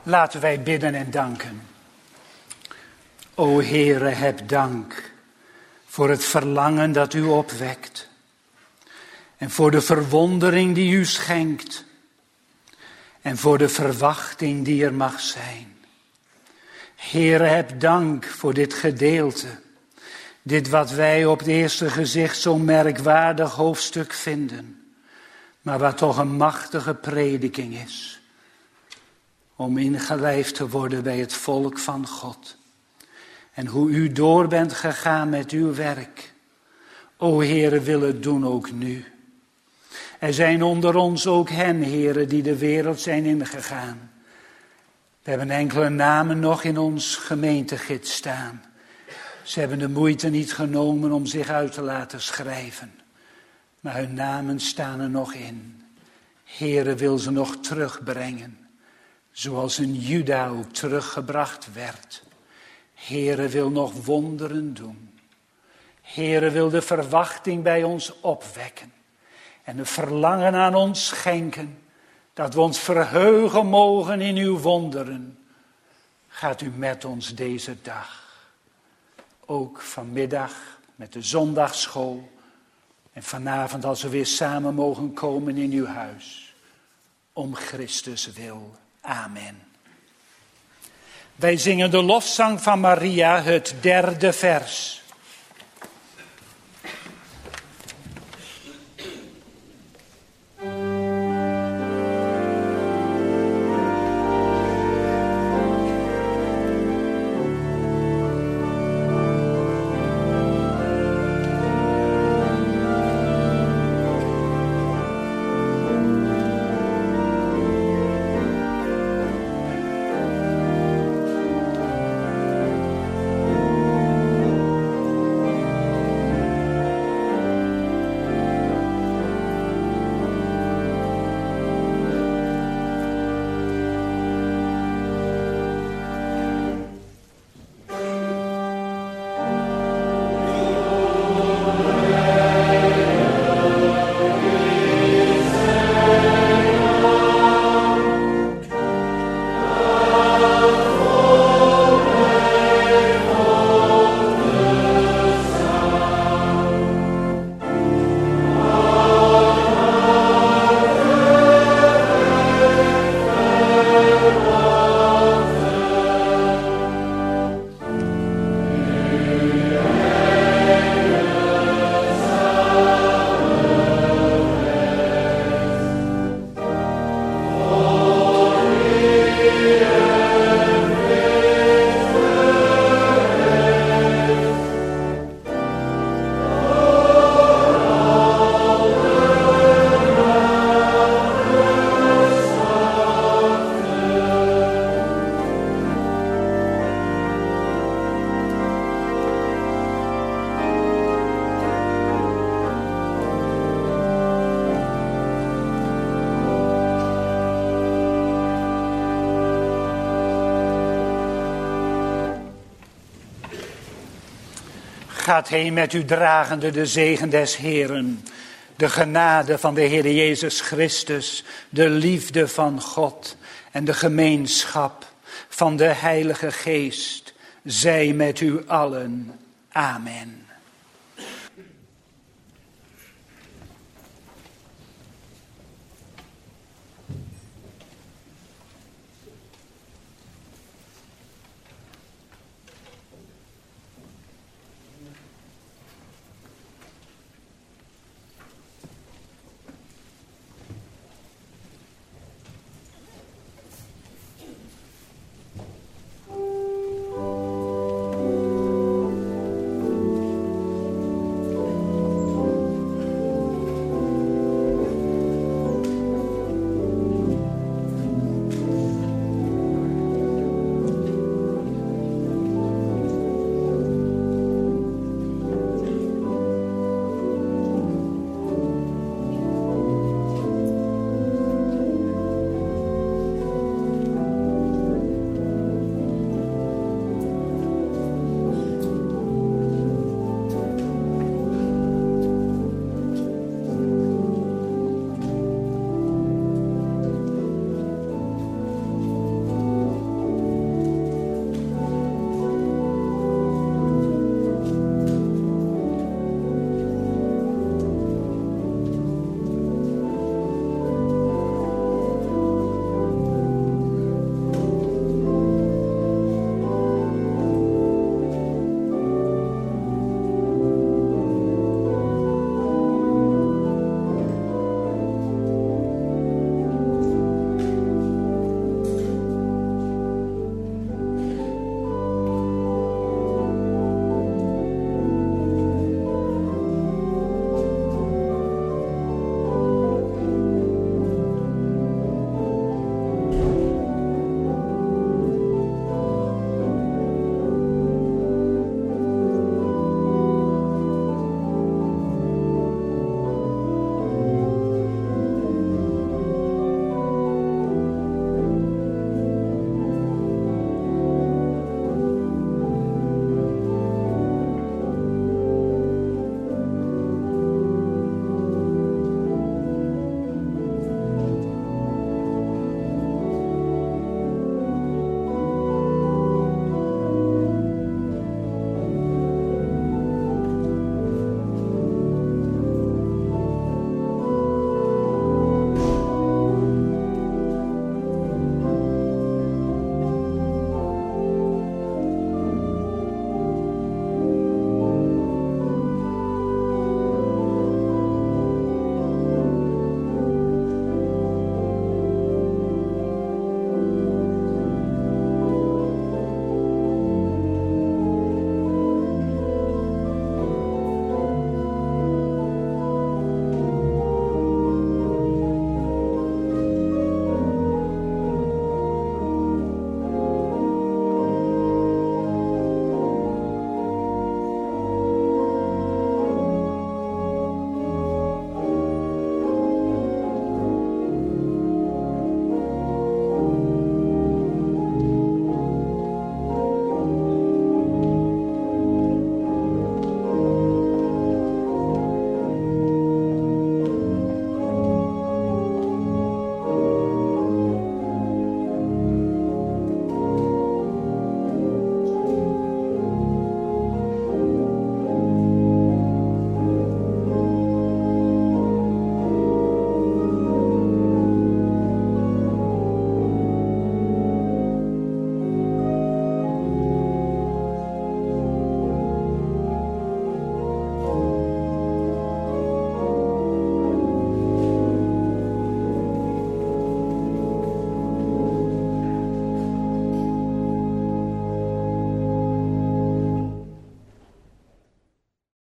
Laten wij bidden en danken. O Heere, heb dank voor het verlangen dat u opwekt. En voor de verwondering die u schenkt. En voor de verwachting die er mag zijn. Heere, heb dank voor dit gedeelte. Dit wat wij op het eerste gezicht zo'n merkwaardig hoofdstuk vinden. Maar wat toch een machtige prediking is. Om ingelijfd te worden bij het volk van God. En hoe u door bent gegaan met uw werk. O Heere, wil het doen ook nu. Er zijn onder ons ook hen, Heere, die de wereld zijn ingegaan. We hebben enkele namen nog in ons gemeentegids staan. Ze hebben de moeite niet genomen om zich uit te laten schrijven. Maar hun namen staan er nog in. Heere, wil ze nog terugbrengen. Zoals een Juda ook teruggebracht werd. Heere, wil nog wonderen doen. Heere, wil de verwachting bij ons opwekken. En een verlangen aan ons schenken. Dat we ons verheugen mogen in uw wonderen. Gaat u met ons deze dag. Ook vanmiddag met de zondagsschool. En vanavond als we weer samen mogen komen in uw huis. Om Christus wil. Amen. Wij zingen de lofzang van Maria, het derde vers. Gaat heen met u dragende de zegen des Heeren, de genade van de Heer Jezus Christus, de liefde van God en de gemeenschap van de Heilige Geest, zij met u allen. Amen.